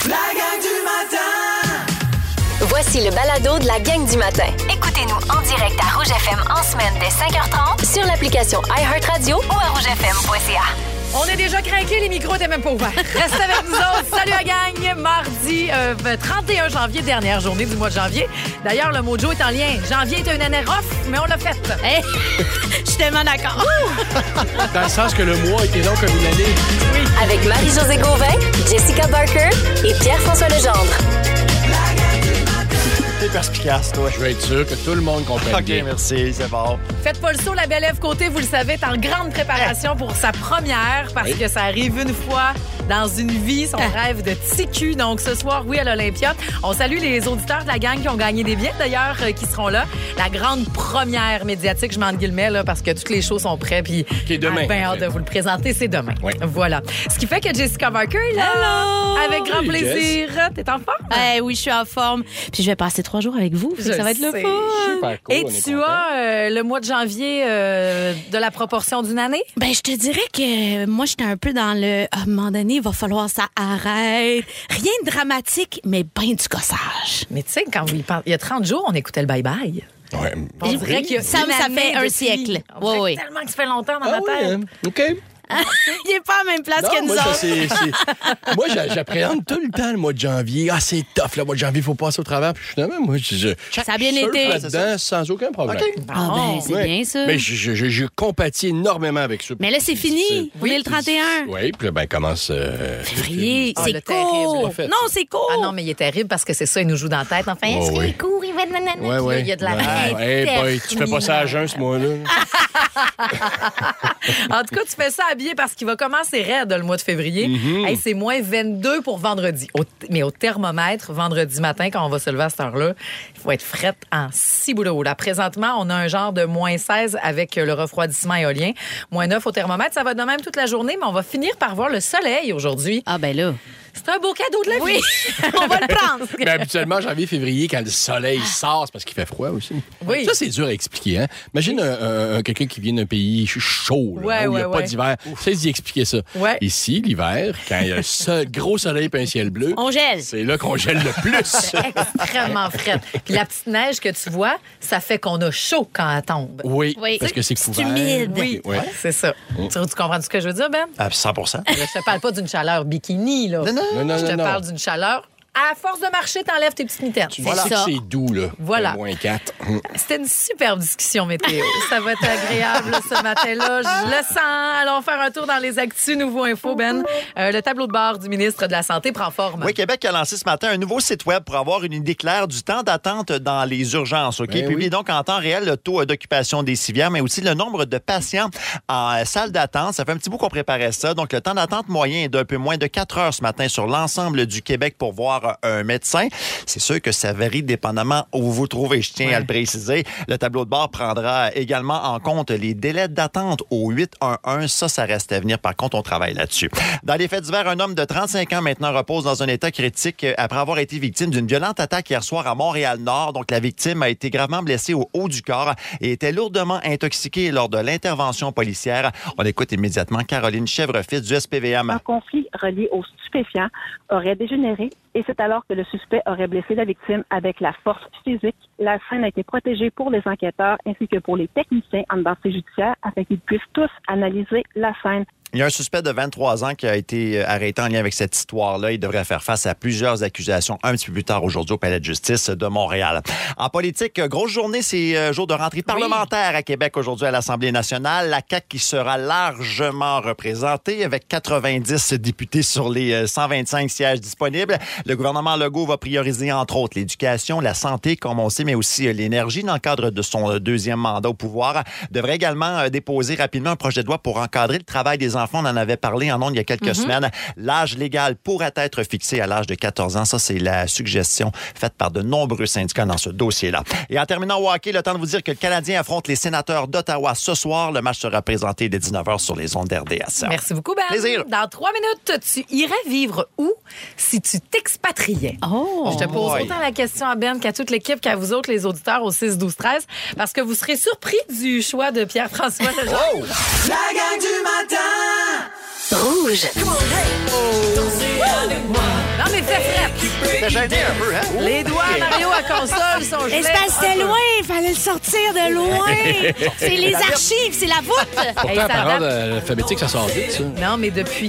La gang du matin! Voici le balado de la gang du matin. Écoutez-nous en direct à Rouge FM en semaine dès 5h30 Sur l'application iHeartRadio ou à rougefm.ca. On est déjà craqués, les micros étaient même pas ouverts. Restez avec nous autres. Salut la gang! Mardi 31 janvier, dernière journée du mois de janvier. D'ailleurs, le mojo est en lien. Janvier est une année rough, mais on l'a fait. Hey, je suis tellement d'accord. Dans le sens que le mois était long comme une année. avec Marie-Josée Gauvin, Jessica Barker et Pierre-François Legendre. T'es perspicace, toi. Je veux être sûr que tout le monde comprenne OK, bien. merci, c'est bon. Faites pas le saut, la belle Ève Côté, vous le savez, est en grande préparation pour sa première parce que ça arrive une fois dans une vie, son rêve de TQ. Donc ce soir, oui, à l'Olympia. On salue les auditeurs de la gang qui ont gagné des billets, d'ailleurs, qui seront là. La grande première médiatique, je m'en guillemets, là, parce que toutes les shows sont prêts. Puis Qui est demain, bien en hâte fait. de vous le présenter, c'est demain. Oui. Voilà. Ce qui fait que Jessica Barker est là. Hello! Avec grand Hey, plaisir. T'es en forme? Oui, je suis en forme. Puis je vais passer 3 jours avec vous. Fait que Je ça va être le sais. fun. Super cool, Et on est tu content. as le mois de janvier de la proportion d'une année? Ben, je te dirais que moi, j'étais un peu dans le... À un moment donné, il va falloir ça arrête. Rien de dramatique, mais bien du gossage. Mais tu sais, quand vous y pensez, il y a 30 jours, on écoutait le bye-bye. Ouais. On dirait qu'il y a Ça une fait année un depuis. siècle. On dirait Oui. tellement que ça fait longtemps dans Ah ma oui, tête. hein? OK. Il est pas à la même place Non, que nous moi, ça, autres. moi, j'appréhende tout le temps le mois de janvier. Ah, c'est tough, le mois de janvier, il faut passer au travers. Puis finalement, moi, Ça a bien surfe été. là-dedans sans aucun problème. OK. Ah ben, c'est Ouais. bien ça. Mais je compatis énormément avec ça. Mais là, c'est fini. On est le 31. Oui, puis là, ben, commence... Février, Ah, c'est le court. terrible. Pas fait, Non, c'est court. Ah non, mais il est terrible parce que c'est ça, il nous joue dans la tête. Enfin, est-ce qu'il oui. est court, il va être nanana. Ouais, Puis là, ouais. il y a de la Hey, boy, tu fais pas ça à jeun, ce mois-là. En tout cas, tu fais ça habillé parce qu'il va commencer raide le mois de février. Hey, c'est moins 22 pour vendredi. Mais au thermomètre, vendredi matin, quand on va se lever à cette heure-là, il faut être frette en ciboulot. Là, présentement, on a un genre de moins 16 avec le refroidissement éolien. Moins 9 au thermomètre. Ça va être de même toute la journée, mais on va finir par voir le soleil aujourd'hui. Ah ben là. C'est un beau cadeau de la vie. Oui, on va le prendre. Mais habituellement, janvier, février, quand le soleil sort, c'est parce qu'il fait froid aussi. Oui. Ça, c'est dur à expliquer. Hein? Imagine quelqu'un qui vient d'un pays chaud, là, Ouais, où il n'y a ouais, pas ouais. d'hiver. C'est d'y expliquer ça. Ouais. Ici, l'hiver, quand il y a un gros soleil et un ciel bleu, On gèle. c'est là qu'on gèle le plus. Extrêmement frette. Puis la petite neige que tu vois, ça fait qu'on a chaud quand elle tombe. Oui, Oui. parce que c'est C'est couvert. humide. Oui, Ouais. c'est ça. Tu comprends ce que je veux dire, Ben? À 100 Là, je te parle pas d'une chaleur bikini, là. Non, Je te non. parle d'une chaleur. À force de marcher, t'enlèves tes petites mitaines. Tu C'est sais ça. que c'est doux, là. Voilà. Moins 4. C'était une superbe discussion météo. Ça va être agréable ce matin-là. Je le sens. Allons faire un tour dans les actus Nouveau Info, Ben. Le tableau de bord du ministre de la Santé prend forme. Oui, Québec a lancé ce matin un nouveau site web pour avoir une idée claire du temps d'attente dans les urgences. OK? Ben Publie oui. donc en temps réel le taux d'occupation des civières, mais aussi le nombre de patients en salle d'attente. Ça fait un petit bout qu'on préparait ça. Donc, le temps d'attente moyen est d'un peu moins de 4 heures ce matin sur l'ensemble du Québec pour voir un médecin. C'est sûr que ça varie dépendamment où vous vous trouvez. Je tiens à le préciser. Le tableau de bord prendra également en compte les délais d'attente au 811. Ça reste à venir. Par contre, on travaille là-dessus. Dans les faits divers, un homme de 35 ans maintenant repose dans un état critique après avoir été victime d'une violente attaque hier soir à Montréal-Nord. Donc, la victime a été gravement blessée au haut du corps et était lourdement intoxiquée lors de l'intervention policière. On écoute immédiatement Caroline Chèvrefils du SPVM. Un conflit relié aux stupéfiants aurait dégénéré et c'est alors que le suspect aurait blessé la victime avec la force physique. La scène a été protégée pour les enquêteurs ainsi que pour les techniciens en danger judiciaire afin qu'ils puissent tous analyser la scène. Il y a un suspect de 23 ans qui a été arrêté en lien avec cette histoire-là. Il devrait faire face à plusieurs accusations un petit peu plus tard aujourd'hui au Palais de justice de Montréal. En politique, grosse journée, c'est jour de rentrée parlementaire à Québec aujourd'hui à l'Assemblée nationale. La CAQ qui sera largement représentée avec 90 députés sur les 125 sièges disponibles. Le gouvernement Legault va prioriser entre autres l'éducation, la santé, comme on sait, mais aussi l'énergie dans le cadre de son deuxième mandat au pouvoir. Devrait également déposer rapidement un projet de loi pour encadrer le travail des enfants. On en avait parlé en ondes il y a quelques semaines. L'âge légal pourrait être fixé à l'âge de 14 ans. Ça, c'est la suggestion faite par de nombreux syndicats dans ce dossier-là. Et en terminant au hockey, le temps de vous dire que le Canadien affronte les Sénateurs d'Ottawa ce soir. Le match sera présenté dès 19h sur les ondes d'RDS. Merci beaucoup, Ben. Plaisir. Dans 3 minutes, tu irais vivre où si tu t'expatriais? Oh. Je te pose boy. autant la question à Ben qu'à toute l'équipe, qu'à vous autres, les auditeurs, au 6-12-13, parce que vous serez surpris du choix de Pierre-François Legendre. La gang du matin! Rouge. Non, mais fais frais. T'es gêné un peu, hein? Les doigts à Mario à console sont gelés. Mais c'est parce que c'était loin, il fallait le sortir de loin. C'est les archives, c'est la voûte. Hey, Pourtant, ça par ordre date- alphabétique, ça sort vite, ça. Non, mais depuis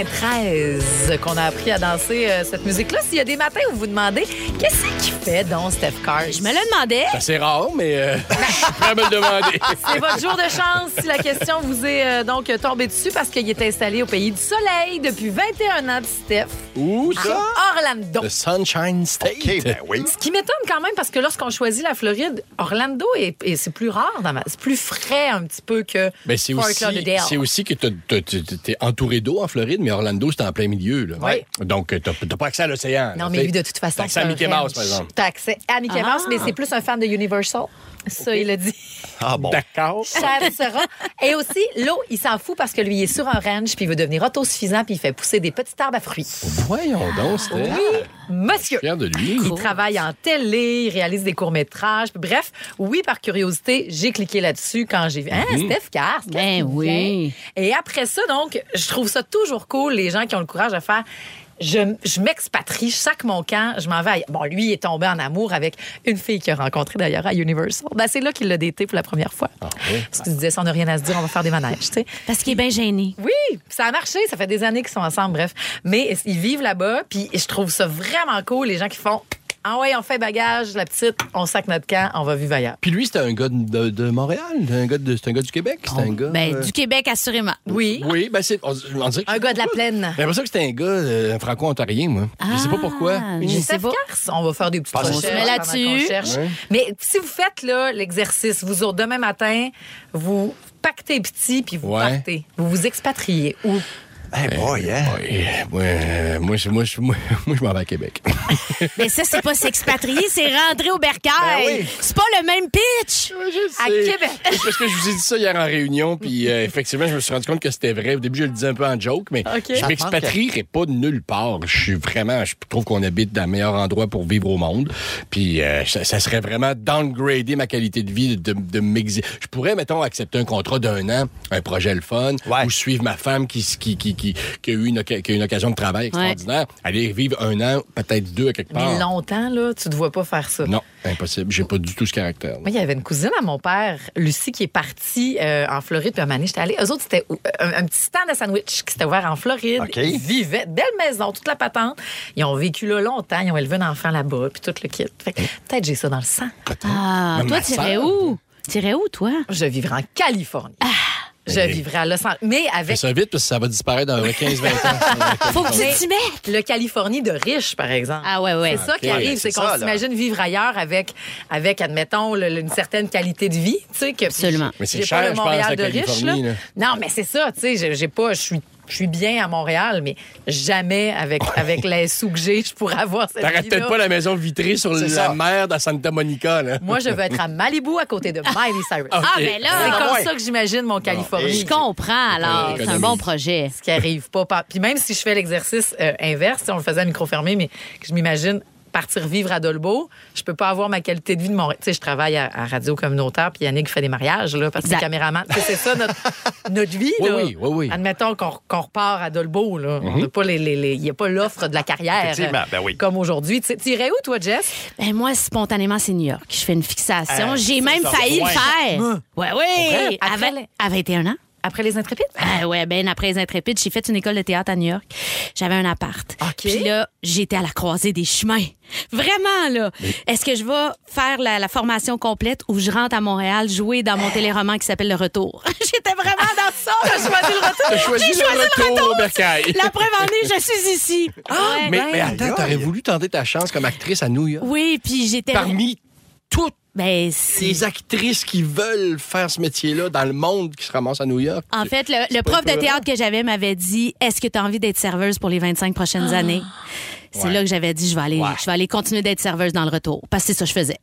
93 qu'on a appris à danser cette musique-là. S'il y a des matins où vous vous demandez qu'est-ce qu'il fait donc Steph Curry? Je me le demandais. C'est rare, mais je suis prêt à me le demander. C'est votre jour de chance si la question vous est donc tombée dessus parce qu'il est installé au pays du soleil depuis 21 ans de Steph. Où ça? Orlando. The Sunshine State. OK, ben oui. Ce qui m'étonne quand même, parce que lorsqu'on choisit la Floride, Orlando, c'est plus rare, c'est plus frais un petit peu que Ben, c'est Fort aussi, Lauderdale. c'est aussi que t'es entouré d'eau en Floride, mais Orlando, c'est en plein milieu. Là. Oui. Donc, t'as pas accès à l'océan. Non, là, mais t'sais. lui, de toute façon, T'as accès c'est à un Mickey Mouse, ranch. par exemple. T'as accès à Mickey Mouse, mais c'est plus un fan de Universal. Ça, il a dit. Ah bon. D'accord. Cher sera. Et aussi, l'eau, il s'en fout parce que lui, il est sur un ranch, puis il veut devenir autosuffisant, puis il fait pousser des petits arbres à fruits. Voyons donc, c'était. Monsieur! Fier de lui. Il travaille en télé, il réalise des courts-métrages. Bref, oui, par curiosité, j'ai cliqué là-dessus quand j'ai vu. Hein, Steph Cars? Ben oui. Et après ça, donc, je trouve ça toujours cool, les gens qui ont le courage de faire. Je m'expatrie, je sac mon camp, je m'en vais ailleurs. Bon, lui, il est tombé en amour avec une fille qu'il a rencontrée d'ailleurs à Universal. Ben, c'est là qu'il l'a daté pour la première fois. oui? Parce qu'il se disait, si on n'a rien à se dire, on va faire des manèges, tu sais. Parce qu'il est bien gêné. Oui, ça a marché. Ça fait des années qu'ils sont ensemble, bref. Mais ils vivent là-bas, puis je trouve ça vraiment cool, les gens qui font « Ah ouais, on fait bagage, la petite, on sac notre camp, on va vivre ailleurs. Puis lui, c'était un gars de Montréal? C'est un gars du Québec? C'est un gars... Ben, du Québec, assurément. » Oui, Oui, ben on dirait que... un gars de la plaine. J'ai l'impression que c'était un gars franco-ontarien, moi. Je sais pas pourquoi. Je sais Steph pas. Cars, on va faire des petites Passe recherches. ça. Mais pendant là-dessus. qu'on cherche. Ouais. Mais si vous faites là l'exercice, vous autres, demain matin, vous pactez petit, puis vous Ouais. partez. Vous vous expatriez. Où? Eh boy, hein? Moi, je m'en vais à Québec. Mais ça, c'est pas s'expatrier, c'est rentrer au bercail. Ben oui. C'est pas le même pitch. À Québec. C'est parce que je vous ai dit ça hier en réunion, puis effectivement, je me suis rendu compte que c'était vrai. Au début, je le disais un peu en joke, mais OK. je m'expatrierais pas de nulle part. Je trouve qu'on habite dans le meilleur endroit pour vivre au monde. Puis ça serait vraiment downgrader ma qualité de vie, de m'exiler. Je pourrais, mettons, accepter un contrat d'1 an, un projet le fun, Ouais. ou suivre ma femme qui a eu une occasion de travail extraordinaire, aller vivre 1 an, peut-être 2 à quelque part. Mais longtemps, là, tu ne te vois pas faire ça. Non, impossible. J'ai pas du tout ce caractère. Moi, il y avait une cousine à mon père, Lucie, qui est partie en Floride. Puis un moment donné, j'étais allée. Eux autres, c'était un petit stand de sandwich qui s'était ouvert en Floride. OK. Ils vivaient, belle maison, toute la patente. Ils ont vécu là longtemps. Ils ont élevé un enfant là-bas, puis tout le kit. Fait que peut-être j'ai ça dans le sang. Ah, Même toi, ma t'irais sœur. où? T'irais où, toi? Je vivrais en Californie. Je vivrais à Los Angeles. Mais Fais avec ça vite parce que ça va disparaître dans 15-20 ans. Faut que tu Mais t'y mettes. le Californie de riche, par exemple. Ah ouais, ouais. C'est ça qui OK. arrive, c'est C'est qu'on ça, là. s'imagine vivre ailleurs avec admettons, une certaine qualité de vie. Tu sais, que, Absolument. Mais c'est j'ai cher, pas le je pense, Montréal la de riche. Californie, là. Non, mais c'est ça. Tu sais, j'ai pas... Je suis bien à Montréal, mais jamais avec les sous que j'ai, je pourrais avoir cette T'arrêtes vie-là. peut-être pas la maison vitrée sur C'est la ça. mer de Santa Monica, là. Moi, je veux être à Malibu à côté de Miley Cyrus. OK. Ah, ben là, C'est comme ouais. ça que j'imagine mon Californie. je comprends, alors. C'est un bon projet. Ce qui arrive pas. Puis même si je fais l'exercice inverse, on le faisait à micro fermé, mais que je m'imagine partir vivre à Dolbeau, je peux pas avoir ma qualité de vie de Montréal. Tu sais, je travaille à Radio Communautaire, puis Yannick fait des mariages, là, parce que c'est Exact. caméraman. Tu sais, c'est ça notre vie, Oui, là. oui. Admettons qu'on repart à Dolbeau, là. On a pas il n'y a pas l'offre de la carrière. Effectivement, ben oui. Comme aujourd'hui. Tu irais où, toi, Jess? Ben moi, spontanément, c'est New York. Je fais une fixation. J'ai même ça. failli le Ouais. faire. Ouais, ouais. Après À 21 ans. Après les Intrépides? Ah ouais, ben après les Intrépides, j'ai fait une école de théâtre à New York. J'avais un appart. OK. Puis là, j'étais à la croisée des chemins. Vraiment, là. Est-ce que je vais faire la formation complète ou je rentre à Montréal jouer dans mon téléroman qui s'appelle Le Retour? J'étais vraiment dans ça. J'ai choisi Le Retour. T'as choisi J'ai choisi le retour au bercail. La preuve en est, je suis ici. Ouais. Mais attends, t'aurais voulu tenter ta chance comme actrice à New York? Oui, puis j'étais... Parmi toutes Ben, c'est... les actrices qui veulent faire ce métier-là dans le monde qui se ramassent à New York. En fait, le pas prof de épeurant? théâtre que j'avais m'avait dit « Est-ce que tu as envie d'être serveuse pour les 25 prochaines années? » C'est là que j'avais dit je vais aller continuer d'être serveuse dans Le Retour. Parce que c'est ça que je faisais.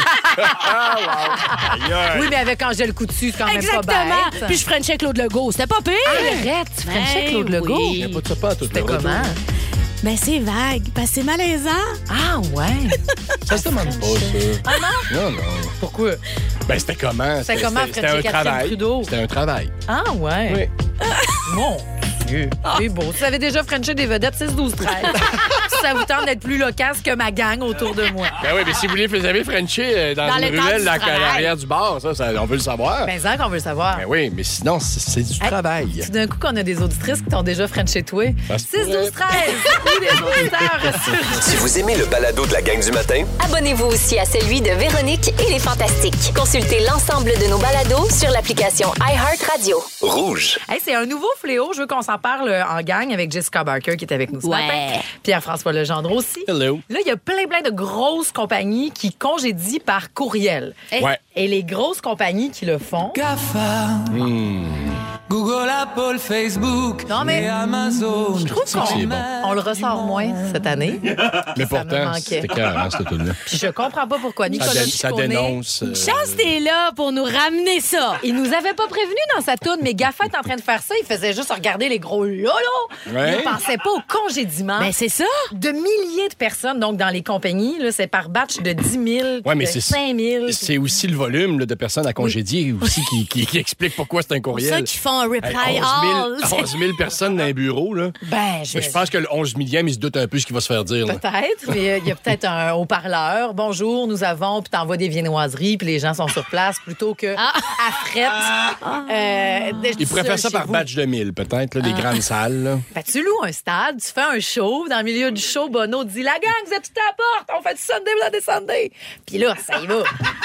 Oui, mais avec Angèle Coutu, c'est quand même Exactement. pas bête. Puis je frenchais Claude Legault. C'était pas pire. Arrête, tu frenchais Claude Legault? oui. Il n'y a pas de ça pas à tout C'était le retour. comment? Ben, c'est vague. Parce que c'est malaisant. Ah, ouais. Ça se demande pas, ça. Ah non? Non, non. Pourquoi? Ben, c'était comment? C'était comment, C'était Frenchie un Catherine travail. Trudeau? C'était un travail. Ah, ouais. Oui. Bon. C'est beau. Si vous avez déjà frenché des vedettes, 6, 12, 13. Si ça vous tente d'être plus loquace que ma gang autour de moi. Ben oui, mais si vous les avez frenché dans le une temps ruelle du à travail. l'arrière du bar, ça, on veut le savoir. Ben, ça qu'on veut le savoir. Ben oui, mais sinon, c'est du travail. Tout d'un coup, qu'on a des auditrices qui t'ont déjà frenché toi. Ça se 6, 12, pourrait. 13. Ou des auditeurs sur... Si vous aimez le balado de la gang du matin, Abonnez-vous aussi à celui de Véronique et les Fantastiques. Consultez l'ensemble de nos balados sur l'application iHeartRadio. rouge. Hey, c'est un nouveau fléau. Je veux qu'on s'en parle en gang avec Jessica Barker qui est avec nous ce Ouais. matin. Pierre-François Legendre aussi. Hello. Là, il y a plein de grosses compagnies qui congédient par courriel. Ouais. Et les grosses compagnies qui le font... GAFA, Google, Apple, Facebook Non, mais et Amazon. je trouve c'est bon. qu'on le ressort moins cette année. Mais Ça me pourtant, manquait. c'était carrément, cette tune-là. Puis je comprends pas pourquoi Nicolas Ça Ciccone, dénonce. Chance, t'es là pour nous ramener ça. il nous avait pas prévenu dans sa toune, mais GAFA est en train de faire ça. Il faisait juste regarder les gros lolos. Ouais. Il pensait pas au congédiement Ben, c'est ça. de milliers de personnes. Donc, dans les compagnies, là, c'est par batch de 10 000, Ouais, mais de c'est 5 000. C'est aussi le volume là, de personnes à congédier aussi qui explique pourquoi c'est un C'est pour ça courriel. qu'ils font un reply Hey, all. 11 000 personnes dans un bureau, là. Ben, Je pense que le 11 millième, il se doute un peu ce qu'il va se faire dire. Là. Peut-être, mais il y a peut-être un haut-parleur. Bonjour, nous avons, puis t'envoies des viennoiseries, puis les gens sont sur place plutôt que à frette. Il pourrait faire ça par batch de 1000, peut-être, là, des grandes salles. Là. Ben, tu loues un stade, tu fais un show, dans le milieu du show, Bono dit « La gang, vous êtes tout à la porte, on fait du Sunday Bloody Sunday. » Puis là, ça y va.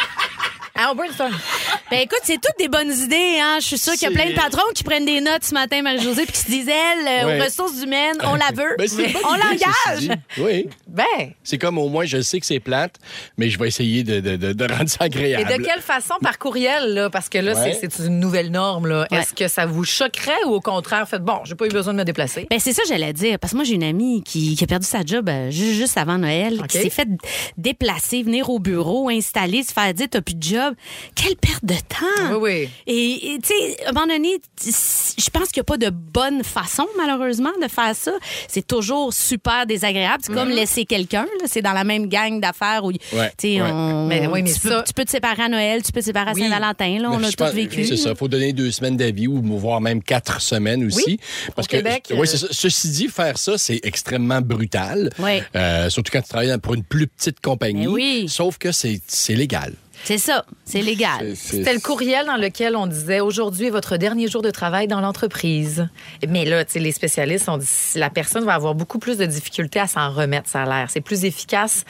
On brainstorm. Ben écoute, c'est toutes des bonnes idées. Hein? Je suis sûre qu'il y a plein de patrons qui prennent des notes ce matin, Marie-Josée, puis qui se disent, elle, Ouais. aux ressources humaines, on la veut. Ben, c'est une bonne On idée, ceci l'engage. dit. Oui. Ben, C'est comme au moins, je sais que c'est plate, mais je vais essayer de rendre ça et agréable. de quelle façon par courriel, là? Parce que là, Ouais. c'est une nouvelle norme, là. Ouais. Est-ce que ça vous choquerait ou au contraire, faites bon, j'ai pas eu besoin de me déplacer? Ben c'est ça j'allais dire parce que moi j'ai une amie qui a perdu sa job juste avant Noël, OK. qui s'est fait déplacer, venir au bureau, installer, se faire dire t'as plus de job. Quelle perte de temps. Oui. Et tu sais, à un moment donné, je pense qu'il n'y a pas de bonne façon malheureusement de faire ça. C'est toujours super désagréable. C'est comme laisser quelqu'un. Là. C'est dans la même gang d'affaires où Ouais. tu sais, Ouais. Mais oui, mais tu, ça- tu peux te séparer à Noël, tu peux te séparer à Oui. Saint-Valentin. Là, on Mais a je tous pense- vécu. C'est ça. Il faut donner 2 semaines d'avis ou voire même 4 semaines aussi. Oui. Parce Au que, Québec, oui, c'est ça. Ceci dit, faire ça, c'est extrêmement brutal. Oui. Surtout quand tu travailles pour une plus petite compagnie. Mais oui. Sauf que c'est légal. C'est ça, c'est légal. C'était le courriel dans lequel on disait aujourd'hui est votre dernier jour de travail dans l'entreprise. Mais là, tu sais, les spécialistes ont dit la personne va avoir beaucoup plus de difficultés à s'en remettre, ça a l'air. C'est plus efficace.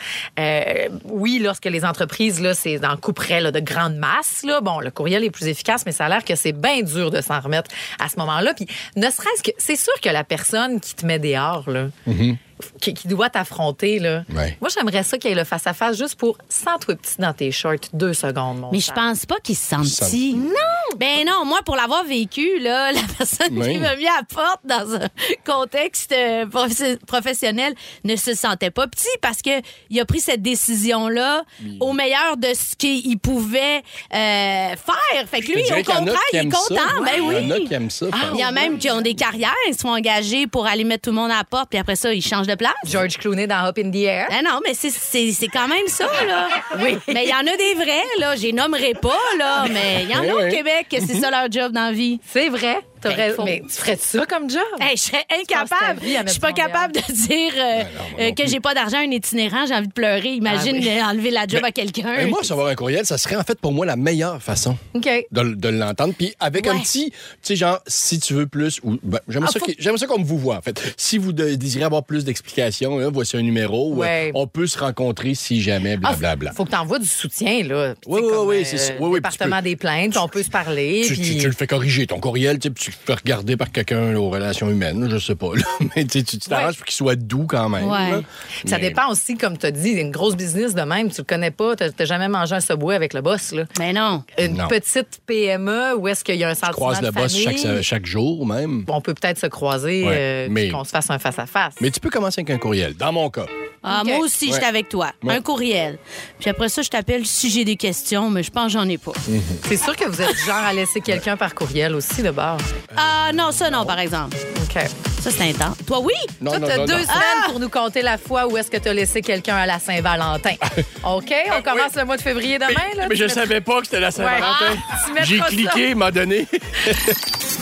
Oui, lorsque les entreprises, là, c'est dans couperet là, de grande masse, là, bon, le courriel est plus efficace, mais ça a l'air que c'est bien dur de s'en remettre à ce moment-là. Puis, ne serait-ce que, c'est sûr que la personne qui te met dehors, là, qui doit t'affronter, là. Ouais. Moi, j'aimerais ça qu'il y ait le face-à-face juste pour sens-toi petit dans tes shorts 2 secondes, mon Mais je cher. pense pas qu'il se sente petit. Non! Ben non, moi, pour l'avoir vécu, là, la personne Oui. qui m'a mis à la porte dans un contexte professionnel ne se sentait pas petit parce que il a pris cette décision-là au meilleur de ce qu'il pouvait faire. Fait que Je te lui, dirais au qu'il y en a contraire, qui il est aiment ça. content. Ben oui. Il y en a qui aiment ça. faire Il y a même qui ont des carrières, ils se sont engagés pour aller mettre tout le monde à la porte, puis après ça, ils changent de place. George Clooney dans Up in the Air. Ben non, mais c'est quand même ça, là. Oui. Mais il y en a des vrais, là. Je les nommerai pas, là. Mais il y en a au Oui. Québec que c'est ça leur job dans la vie. C'est vrai. Ben, faut- Mais tu ferais ça comme job? Hey, je serais passes ta incapable. vie à Je mettre suis pas du Montréal. capable de dire non que j'ai pas d'argent, un itinérant, j'ai envie de pleurer. Imagine Ah oui. enlever la job à quelqu'un. Et moi, recevoir un courriel, ça serait en fait pour moi la meilleure façon OK. de l'entendre. Puis avec un Ouais. petit, tu sais, genre, si tu veux plus, ou ben, j'aimerais Ah, ça comme vous voit, en fait. Si vous désirez avoir plus d'explications, là, voici un numéro. Ouais. On peut se rencontrer si jamais, Ah, blablabla. faut que tu envoies du soutien, là. Puis, Oui, tu sais, oui, comme, oui, c'est ça. Oui, oui, puis département tu peux- des plaintes, on peut se parler. puis... Tu le fais corriger, ton courriel, tu sais, puis tu le fais regarder par quelqu'un là, aux relations humaines, là, je sais pas. Là. Mais tu sais, tu t'arranges pour qu'il soit doux quand même. Ouais. là. Ça Mais- dépend aussi, comme tu as dit, une grosse business de même, tu le connais pas, tu n'as jamais mangé un Subway avec le boss. Là. Mais non. Une Non. petite PME où est-ce qu'il y a un Tu sentiment croises de le boss famille, chaque jour même. on peut peut-être se croiser, Ouais, puis mais- qu'on se fasse un face-à-face. Mais tu peux commencer avec un courriel, dans mon cas. Ah, OK. moi aussi, Ouais. j'étais avec toi. Ouais. Un courriel. Puis après ça, je t'appelle si j'ai des questions, mais je pense que j'en ai pas. C'est sûr que vous êtes du genre à laisser quelqu'un par courriel aussi, de bord. Ah, non, ça, non, par exemple. OK. Ça, c'est intense. Toi, oui? Non, Toi, non, t'as non, 2 non. semaines pour nous compter la fois où est-ce que tu as laissé quelqu'un à la Saint-Valentin. OK? On commence le mois de février demain, là? Mais Tu je mets- savais pas que c'était la Saint-Valentin. Ah, tu mettras J'ai ça. cliqué, m'a donné.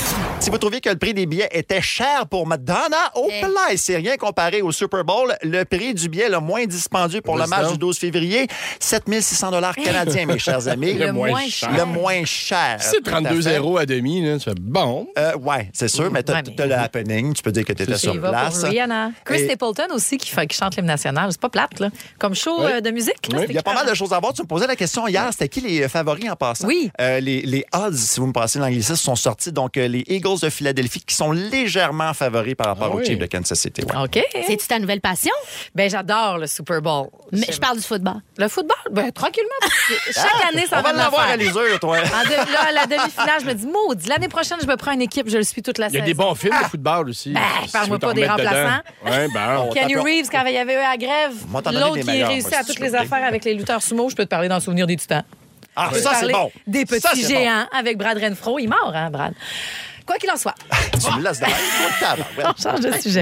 Si vous trouviez que le prix des billets était cher pour Madonna, c'est rien comparé au Super Bowl. Le prix du billet le moins dispendieux pour le match du 12 février, 7 600 $ canadiens, mes chers amis. Le moins cher. Le moins cher. C'est 32 € à demi, là. C'est bon. Ouais, c'est sûr, mais t'as le happening. Tu peux dire que t'étais sur place. Pour Rihanna. Chris Stapleton aussi qui chante l'hymne national. C'est pas plate, là. Comme show de musique. Là, il y a pas mal de choses à voir. Tu me posais la question hier. C'était qui les favoris en passant? Oui. Les odds, si vous me passez l'anglicisme, sont sortis. Donc, les Eagles de Philadelphie qui sont légèrement favoris par rapport aux Chiefs de Kansas City. Ouais. OK. C'est-tu ta nouvelle passion? Ben j'adore le Super Bowl. Mais je parle du football. Le football? Ben tranquillement. Chaque année, ça va On va l'avoir à l'usure, toi. Là, la demi-finale, je me dis, maudit, l'année prochaine, je me prends une équipe, je le suis toute la saison. Il y a des bons films de football aussi. Ben, parle-moi pas des remplaçants. Ouais, ben. Kenny Reeves, quand il y avait eu à la grève, l'autre qui a réussi à toutes les affaires avec les lutteurs sumo, je peux te parler dans le souvenir des Titans. Ah, ça, c'est bon. Des petits géants avec Brad Renfro. Il est mort, hein, Brad? Quoi qu'il en soit. Tu me laisses de On change de sujet.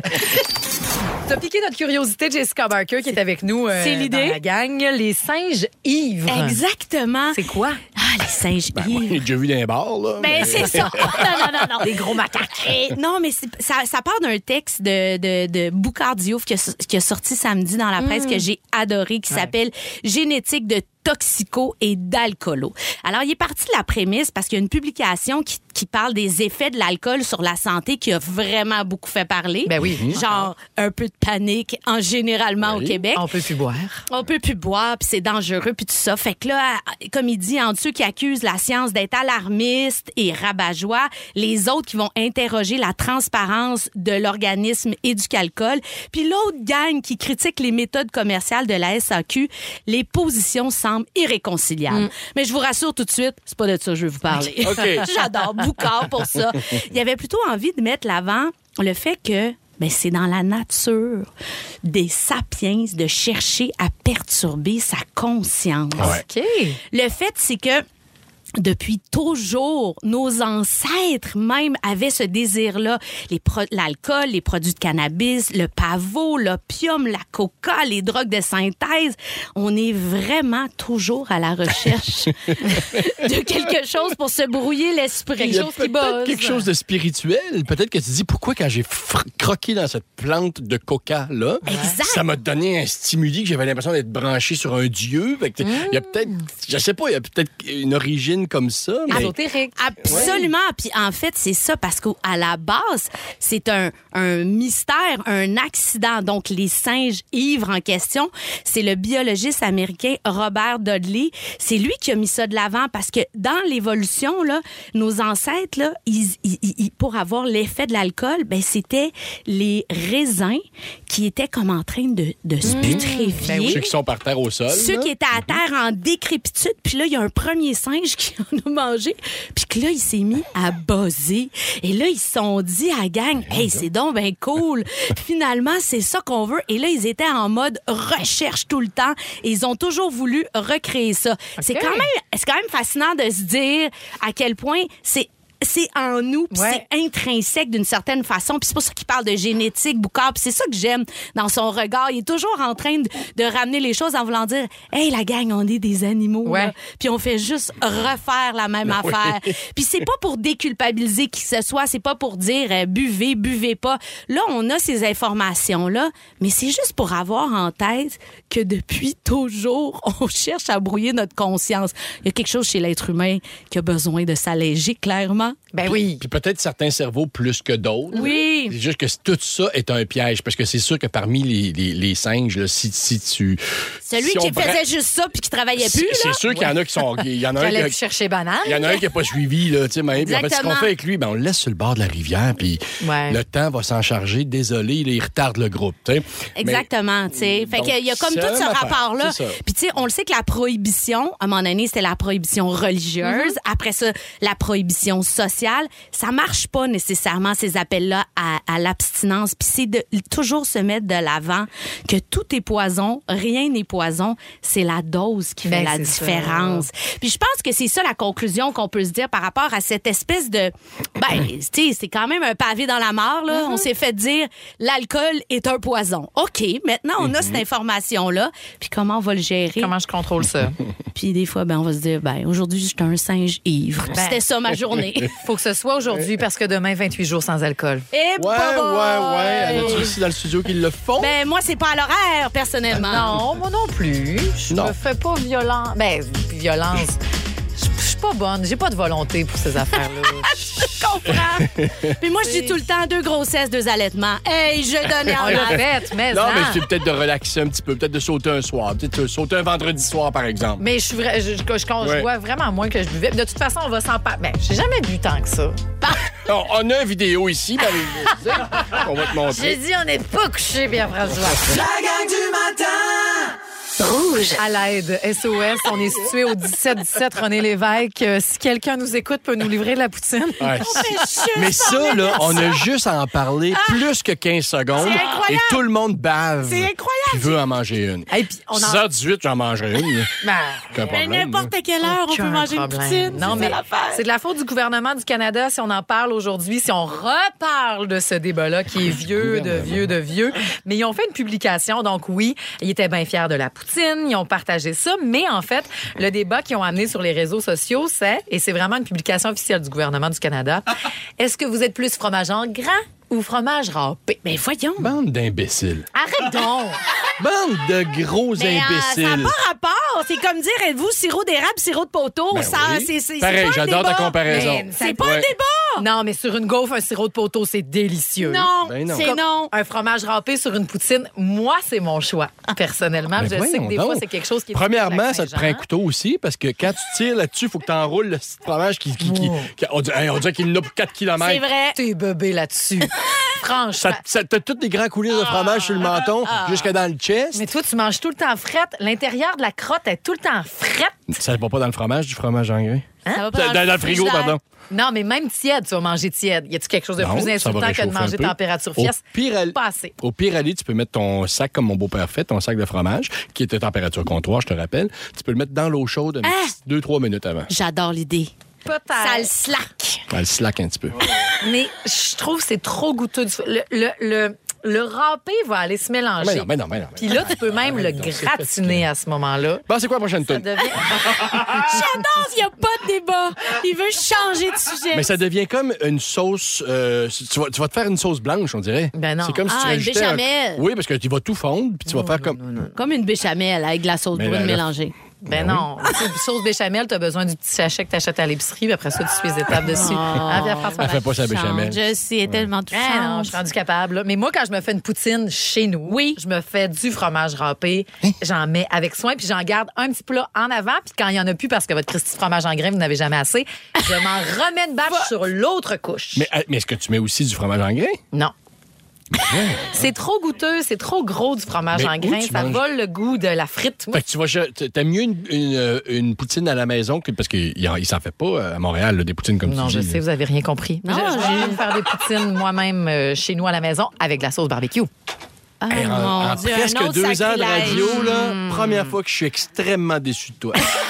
T'as piqué notre curiosité, Jessica Barker, qui est avec nous c'est l'idée. dans la gang. Les singes ivres. Exactement. C'est quoi? Ah, les singes ivres. J'ai déjà vu dans les bars, là. Ben, c'est ça. Non. Des gros macaques. Non, mais ça part d'un texte de Boucard Diouf qui a sorti samedi dans la presse que j'ai adoré, qui s'appelle « Génétique de toxico et d'alcoolo ». Alors, il est parti de la prémisse parce qu'il y a une publication qui parle des effets de l'alcool sur la santé qui a vraiment beaucoup fait parler. Ben oui. Genre, un peu de panique généralement au Québec. On peut plus boire. On peut plus boire, puis c'est dangereux, puis tout ça. Fait que là, comme il dit, entre ceux qui accusent la science d'être alarmiste et rabat-joie, les autres qui vont interroger la transparence de l'organisme Éducalcool, puis l'autre gang qui critique les méthodes commerciales de la SAQ, les positions semblent irréconciliables. Mais je vous rassure tout de suite, c'est pas de ça que je veux vous parler. Okay. J'adore Boucard pour ça. Il avait plutôt envie de mettre l'avant le fait que c'est dans la nature des sapiens de chercher à perturber sa conscience. OK. Le fait, c'est que depuis toujours, nos ancêtres même avaient ce désir-là. L'alcool, les produits de cannabis, le pavot, l'opium, la coca, les drogues de synthèse. On est vraiment toujours à la recherche de quelque chose pour se brouiller l'esprit. Il y a peut-être quelque chose de spirituel. Peut-être que tu te dis, pourquoi quand j'ai croqué dans cette plante de coca-là, ça m'a donné un stimuli que j'avais l'impression d'être branché sur un dieu. Fait que il y a peut-être, je sais pas, il y a peut-être une origine comme ça. Mais... Ésotérique. Absolument. Puis en fait, c'est ça parce qu'à la base, c'est un mystère, un accident. Donc, les singes ivres en question, c'est le biologiste américain Robert Dudley. C'est lui qui a mis ça de l'avant parce que dans l'évolution, là, nos ancêtres, là, pour avoir l'effet de l'alcool, c'était les raisins qui étaient comme en train de se putréfier. Ceux qui sont par terre au sol. Ceux qui étaient à terre en décrépitude. Puis là, il y a un premier singe qui en a mangé. Puis que là, il s'est mis à buzzer. Et là, ils se sont dit à la gang, hey, c'est donc bien cool. Finalement, c'est ça qu'on veut. Et là, ils étaient en mode recherche tout le temps. Et ils ont toujours voulu recréer ça. Okay. C'est quand même fascinant de se dire à quel point c'est en nous, puis c'est intrinsèque d'une certaine façon. Puis c'est pour ça qu'il parle de génétique, Boucard. Puis c'est ça que j'aime dans son regard. Il est toujours en train de ramener les choses en voulant dire « Hey, la gang, on est des animaux. Là. » Puis on fait juste refaire la même affaire. Puis c'est pas pour déculpabiliser qui que ce soit. C'est pas pour dire buvez pas. Là, on a ces informations-là, mais c'est juste pour avoir en tête que depuis toujours, on cherche à brouiller notre conscience. Il y a quelque chose chez l'être humain qui a besoin de s'alléger, clairement. Ben oui. Puis peut-être certains cerveaux plus que d'autres. Oui. C'est juste que tout ça est un piège. Parce que c'est sûr que parmi les singes, là, si tu... Celui qui faisait juste ça puis qui travaillait plus, là. C'est sûr qu'il y en a qui sont... Il y en a un qui chercher banane. Il y en a un qui n'a pas suivi, là, tu sais, même. Puis en fait, ce qu'on fait avec lui, on le laisse sur le bord de la rivière, puis le temps va s'en charger. Désolé, il retarde le groupe, tu sais. Exactement, tu sais. Fait qu'il y a comme tout ce rapport-là. Puis tu sais, on le sait que la prohibition, à un moment donné, c'était la prohibition religieuse. Après ça, la prohibition sociale. Ça marche pas nécessairement, ces appels-là, à l'abstinence. Puis c'est de toujours se mettre de l'avant que tout est poison, rien n'est poison. poison, c'est la dose qui fait la différence. Puis je pense que c'est ça la conclusion qu'on peut se dire par rapport à cette espèce de... tu sais, c'est quand même un pavé dans la mare, là. On s'est fait dire l'alcool est un poison. OK, maintenant, on a cette information-là. Puis comment on va le gérer? Comment je contrôle ça? Puis des fois, on va se dire, aujourd'hui, j'étais un singe ivre. C'était ça ma journée. Faut que ce soit aujourd'hui parce que demain, 28 jours sans alcool. Et Ouais. Y en a-tu ici dans le studio qui le font? Moi, c'est pas à l'horaire, personnellement. Non, moi non plus. Je me fais pas violence. Violence. Je suis pas bonne. J'ai pas de volonté pour ces affaires-là. Je comprends. Puis moi, je dis tout le temps 2 grossesses, 2 allaitements. Hey, je donnais en On l'a masse. fait, mais Non, mais c'est peut-être de relaxer un petit peu, peut-être de sauter un soir, peut-être sauter un vendredi soir, par exemple. Mais je bois vraiment moins que je buvais. De toute façon, on va s'en parler. J'ai jamais bu tant que ça. On a une vidéo ici, on va te montrer. J'ai dit, on n'est pas couché, Pierre-François. La gang du matin! Rouge. À l'aide, SOS, on est situé au 17-17 René Lévesque. Si quelqu'un nous écoute, peut nous livrer de la poutine. Ouais. Mais ça, là, on a juste à en parler plus que 15 secondes. C'est incroyable. Et tout le monde bave. C'est incroyable. Qui veut en manger une. Et puis, on en... 6h18, j'en mangerai une. Aucun Mais problème, n'importe quelle heure, on peut manger une poutine. Non, mais c'est de la faute du gouvernement du Canada si on en parle aujourd'hui, si on reparle de ce débat-là qui est vieux, de vieux. Mais ils ont fait une publication, donc oui, ils étaient bien fiers de la poutine, ils ont partagé ça, mais en fait, le débat qu'ils ont amené sur les réseaux sociaux, et c'est vraiment une publication officielle du gouvernement du Canada, est-ce que vous êtes plus fromage en grains ou fromage râpé? Mais voyons. Bande d'imbéciles. Arrête donc! Bande de gros imbéciles. Ça n'a pas rapport. C'est comme dire, êtes-vous sirop d'érable, sirop de poteau? Ben Ça, oui. c'est Pareil, pas un j'adore ta débat. comparaison. Mais C'est pas un débat. Non, mais sur une gaufre, un sirop de poteau, c'est délicieux. Non, Ben non. c'est non. Un fromage râpé sur une poutine, moi, c'est mon choix. Personnellement, Ben je sais que voyons des donc. fois, c'est quelque chose qui est... Premièrement, difficile ça te à prend un Saint-Jean. couteau aussi, parce que quand tu tires là-dessus, il faut que tu enroules le petit fromage on dirait qu'il en a pour 4 km. C'est vrai. T'es bébé là-dessus. Franchement. T'as toutes des grands coulisses de fromage sur le menton jusqu'à dans le chest. Mais toi, tu manges tout le temps frette. L'intérieur de la crotte est tout le temps frette. Ça va pas dans le fromage, du fromage en grain? Ça va pas Dans le frigo, pardon. Non, mais même tiède, tu vas manger tiède. Y a-tu quelque chose de Non, plus ça va insultant que de réchauffer manger un peu. température fiesse? Pas assez. Au pire aller, tu peux mettre ton sac, comme mon beau-père fait, ton sac de fromage, qui est à température comptoir, je te rappelle. Tu peux le mettre dans l'eau chaude 2-3 minutes avant. J'adore l'idée. Peut-être. Ça le slack. Elle slack un petit peu. Mais je trouve que c'est trop goûteux. Le râpé va aller se mélanger. Mais non. Puis là, tu peux même le gratiner à ce moment-là. Bon, c'est quoi la prochaine Ça tune? devient... J'adore, il n'y a pas de débat. Il veut changer de sujet. Mais ça devient comme une sauce. Tu vas te faire une sauce blanche, on dirait. Ben non. C'est comme si tu une rajoutais béchamel. Oui, parce que tu vas tout fondre, puis tu vas faire comme. Comme une béchamel avec de la sauce Mais brune là- mélangée. Ben non. Sauce béchamel, tu as besoin du petit sachet que tu achètes à l'épicerie, puis après ça, tu suis les étapes dessus. Hein, Pierre-François? Elle fait pas sa béchamel. Je sais, elle est tellement touchante. Ah non, je suis rendue capable. là. Mais moi, quand je me fais une poutine chez nous, je me fais du fromage râpé. J'en mets avec soin, puis j'en garde un petit plat en avant. Puis quand il y en a plus, parce que votre Christy fromage en grain, vous n'avez jamais assez, je m'en remets une bâche sur l'autre couche. Mais est-ce que tu mets aussi du fromage en grain? Non. C'est trop goûteux, c'est trop gros du fromage Mais en où grain. tu Ça manges? vole le goût de la frite. Moi, Fait que tu vas. T'aimes mieux une poutine à la maison parce qu'il s'en fait pas à Montréal, là, des poutines comme non, tu je dis. sais, vous avez rien compris. Non, J'ai dû faire des poutines moi-même chez nous à la maison avec de la sauce barbecue. Ah, Hey, mon en Dieu, presque un autre 2 ans de sacrilège. radio, là, première fois que je suis extrêmement déçu de toi.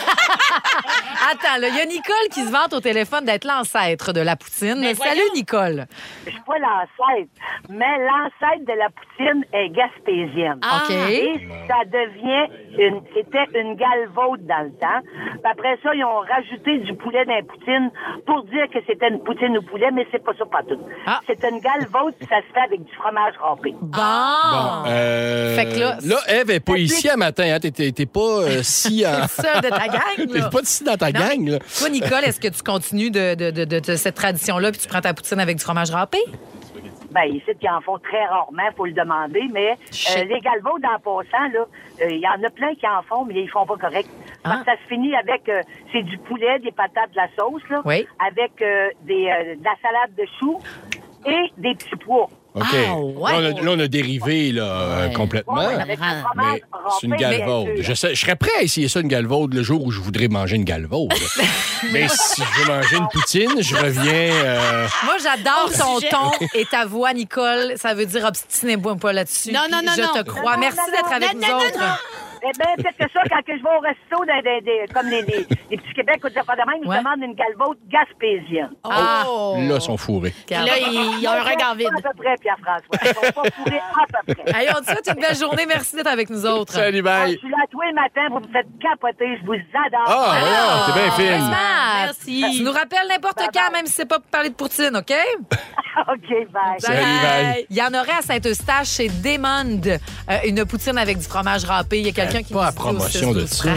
Attends, il y a Nicole qui se vante au téléphone d'être l'ancêtre de la poutine. Salut, Nicole. Je suis pas l'ancêtre, mais l'ancêtre de la poutine est gaspésienne. OK. Et ça c'était une galvaude dans le temps. Puis après ça, ils ont rajouté du poulet dans la poutine pour dire que c'était une poutine au poulet, mais c'est pas ça pas tout. C'est une galvaude, puis ça se fait avec du fromage râpé. Bon. Fait que là, Ève est pas ici à matin. Hein? T'es pas si en... seule de ta gang, T'es là. pas si dans ta Non, gang, mais là. Toi, Nicole, est-ce que tu continues de cette tradition-là puis tu prends ta poutine avec du fromage râpé? Ben, ici, ils en font très rarement, faut le demander, mais les galvaudes, en passant, là, il y en a plein qui en font, mais ils font pas correct. Parce que ça se finit avec, c'est du poulet, des patates, de la sauce, là, avec de la salade de choux et des petits pois. OK. Ah, ouais. Là, on a dérivé là, complètement. Ouais, avec le fromage Mais c'est une râpé, galvaude. bien sûr. Je serais prêt à essayer ça, une galvaude, le jour où je voudrais manger une galvaude. Mais si je veux manger une poutine, je reviens... Moi, j'adore ton sujet. ton et ta voix, Nicole. Ça veut dire obstiné-moi pas là-dessus. Non, non, non, Je non. te crois. Non, Merci non, d'être non, avec non, nous non, autres. non. peut-être que ça, quand que je vais au resto, comme les petits Québec ou des affaires de même, ils demandent une galvaude gaspésienne. Oh! Là, ils sont fourrés. Là, il y a un regard vide. À peu près, Pierre-François. Ils sont pas fourrés à peu près. Hey, on te souhaite une belle journée. Merci d'être avec nous autres. Salut, bye. Je suis là tous les matins, vous me faites capoter, je vous adore. Ah, voyons, t'es bien fine. Merci. Tu nous rappelles n'importe quand, même si c'est pas pour parler de poutine, OK? OK, bye. Salut, bye. Il y en aurait à Saint-Eustache chez Desmond, une poutine avec du fromage râpé. Il y a quelqu'un qui Pas nous à dit promotion au de 6-12 ça.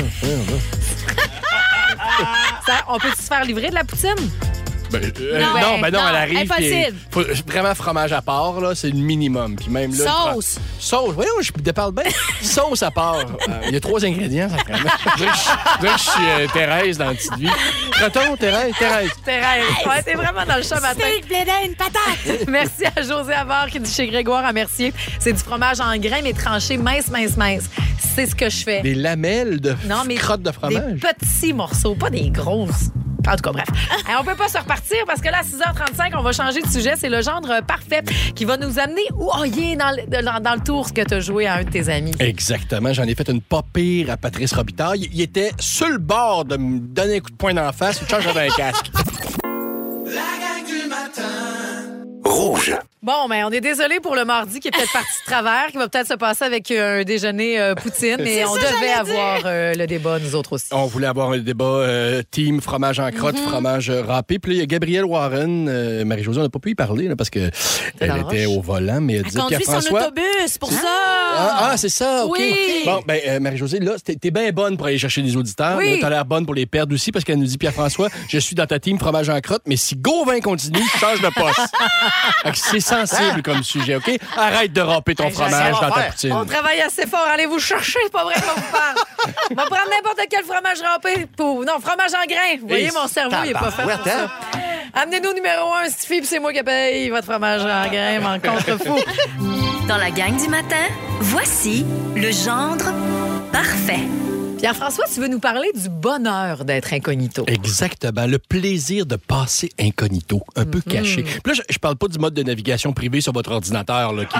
On peut-tu se faire livrer de la poutine? Non, elle arrive. Impossible. Faut vraiment fromage à part, là, c'est le minimum. Puis même là, Sauce. Sauce, voyons, je déparle bien. Sauce à part. Il y a 3 ingrédients, ça je dirais que je suis Thérèse dans la petite vie. Croton, Thérèse. Thérèse, ouais, t'es vraiment dans le champ matin. Steak, blé d'Inde, patate. Merci à José Havard qui dit chez Grégoire à Mercier. C'est du fromage en grains, mais tranché mince. C'est ce que je fais. Des lamelles de crottes de fromage. Des petits morceaux, pas des grosses. En tout cas, bref. On peut pas se repartir parce que là, à 6h35, on va changer de sujet. C'est le gendre parfait qui va nous amener où il est dans le tour que tu as joué à un de tes amis. Exactement. J'en ai fait une pas pire à Patrice Robitaille. Il était sur le bord de me donner un coup de poing d'en face. Il change j'avais un casque. La gang du matin. Rouge. Bon, mais on est désolé pour le mardi qui est peut-être parti de travers, qui va peut-être se passer avec un déjeuner poutine, mais on devait avoir le débat, nous autres aussi. On voulait avoir un débat team fromage en crotte, fromage râpé. Puis là, il y a Gabrielle Warren, Marie-Josée, on n'a pas pu y parler là, parce qu'elle était au volant, mais elle disait conduit son Pierre-François... autobus, pour ça. Ah, c'est ça, OK. Oui. Bon, Marie-Josée, là, t'es bien bonne pour aller chercher les auditeurs. Oui. Mais t'as l'air bonne pour les perdre aussi, parce qu'elle nous dit, Pierre-François, je suis dans ta team fromage en crotte, mais si Gauvin continue, je change de poste. Fait que c'est sensible comme sujet, OK? Arrête de râper ton fromage dans ta poutine. On travaille assez fort, allez vous chercher, c'est pas vrai qu'on vous parle. On va prendre n'importe quel fromage râpé pour... Non, fromage en grains. Vous voyez, mon cerveau, il est pas fait pour ça. Amenez-nous numéro 1, Stifi, puis c'est moi qui paye votre fromage en grains, mon contre-fou. Dans la gang du matin, voici le gendre parfait. Pierre-François, tu veux nous parler du bonheur d'être incognito. Exactement. Le plaisir de passer incognito, un peu caché. Puis là, je parle pas du mode de navigation privé sur votre ordinateur là, qui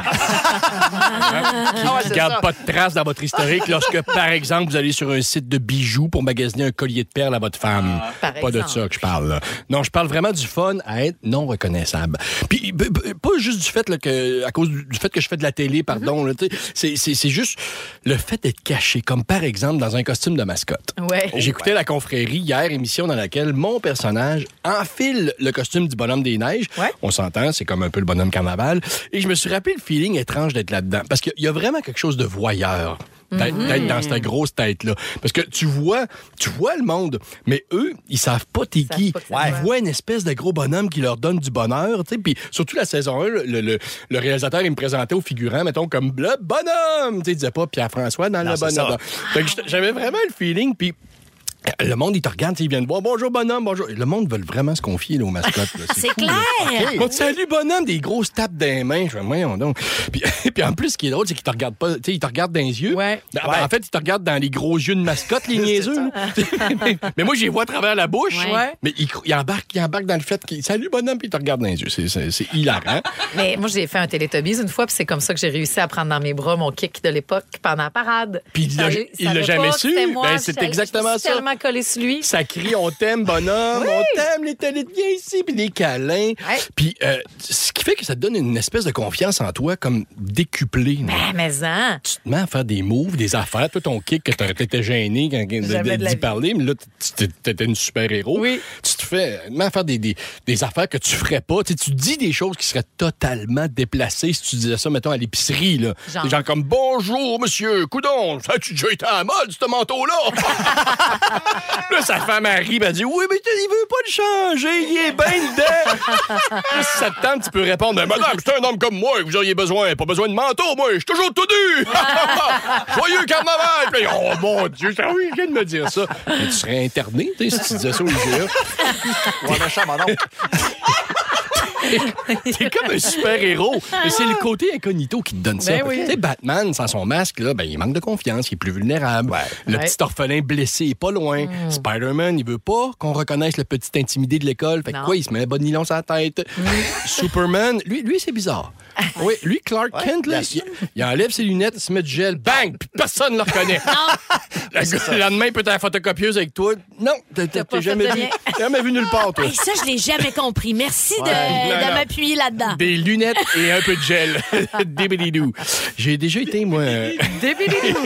garde pas de traces dans votre historique lorsque, par exemple, vous allez sur un site de bijoux pour magasiner un collier de perles à votre femme. Pas de ça que je parle. Là. Non, je parle vraiment du fun à être non reconnaissable. Puis pas juste du fait là, que, à cause du fait que je fais de la télé, pardon. Là, c'est juste le fait d'être caché, comme par exemple dans un costume de mascotte. Ouais. J'écoutais La Confrérie hier, émission dans laquelle mon personnage enfile le costume du bonhomme des neiges. Ouais. On s'entend, c'est comme un peu le bonhomme carnaval. Et je me suis rappelé le feeling étrange d'être là-dedans. Parce qu'il y a vraiment quelque chose de voyeur. D'être dans cette grosse tête-là. Parce que tu vois le monde, mais eux, ils savent pas t'es qui. Ils voient une espèce de gros bonhomme qui leur donne du bonheur. Puis surtout la saison 1, le réalisateur, il me présentait aux figurants, mettons, comme le bonhomme. Il disait pas Pierre-François dans le bonhomme. Fait que j'avais vraiment le feeling, puis le monde, il te regarde, ils viennent voir. Bonjour, bonhomme, bonjour. Le monde veut vraiment se confier là, aux mascottes. Là. C'est fou, clair. Bon, salut, bonhomme, des grosses tapes dans les mains. Je fais, voyons donc. Puis en plus, ce qui est drôle, c'est qu'ils te regardent pas. Tu sais, ils te regardent dans les yeux. Ouais. En fait, ils te regardent dans les gros yeux de mascotte, les niaiseux. mais moi, je les vois à travers la bouche. Ouais. Mais ils embarquent dans le fait qu'ils. Salut, bonhomme, puis ils te regardent dans les yeux. C'est hilarant. Mais moi, j'ai fait un Teletubbies une fois, puis c'est comme ça que j'ai réussi à prendre dans mes bras mon kick de l'époque pendant la parade. Puis il l'a jamais su. C'est exactement ça. Tellement collé sur lui. Ça crie, on t'aime, bonhomme, on t'aime, les téléviens viens ici, puis des câlins. Ouais. Puis ce qui fait que ça te donne une espèce de confiance en toi, comme décuplée. Mais tu te mets à faire des moves, des affaires. Toi, ton kick, que t'étais gêné d'y parler, mais là, t'étais une super-héros. Oui. Tu te mets à faire des affaires que tu ferais pas. Tu dis des choses qui seraient totalement déplacées si tu disais ça, mettons, à l'épicerie. Là. Des gens comme « Bonjour, monsieur, coudon, ça a-tu déjà été à la mode, ce manteau-là? » Là, sa femme arrive, elle dit « Oui, mais il veut pas le changer, il est bien dedans. » Là, si ça te tente, tu peux répondre « Madame, c'est un homme comme moi, vous auriez besoin, pas besoin de manteau, moi, je suis toujours tout nu. Joyeux carnaval. » Puis, oh mon Dieu, oui, je viens de me dire ça. Mais tu serais interné, si tu disais ça au IGA. Ouais, méchant, mon oncle. T'es comme un super-héros. Mais c'est le côté incognito qui te donne ça. Ben oui. Tu sais, Batman, sans son masque, là, il manque de confiance, il est plus vulnérable. Le petit orphelin blessé est pas loin. Spider-Man, il veut pas qu'on reconnaisse le petit intimidé de l'école. Fait que quoi, il se met un bon nylon sur la tête. Superman, lui c'est bizarre. Oui, lui, Clark Kent, là, il enlève ses lunettes, il se met du gel, bang, puis personne ne le reconnaît. Le lendemain, il peut être à la photocopieuse avec toi. Non, t'as jamais vu nulle part, toi. Hey, ça, je l'ai jamais compris. Merci de m'appuyer là-dedans. Des lunettes et un peu de gel. Débididou. J'ai déjà été, moi... Débididou.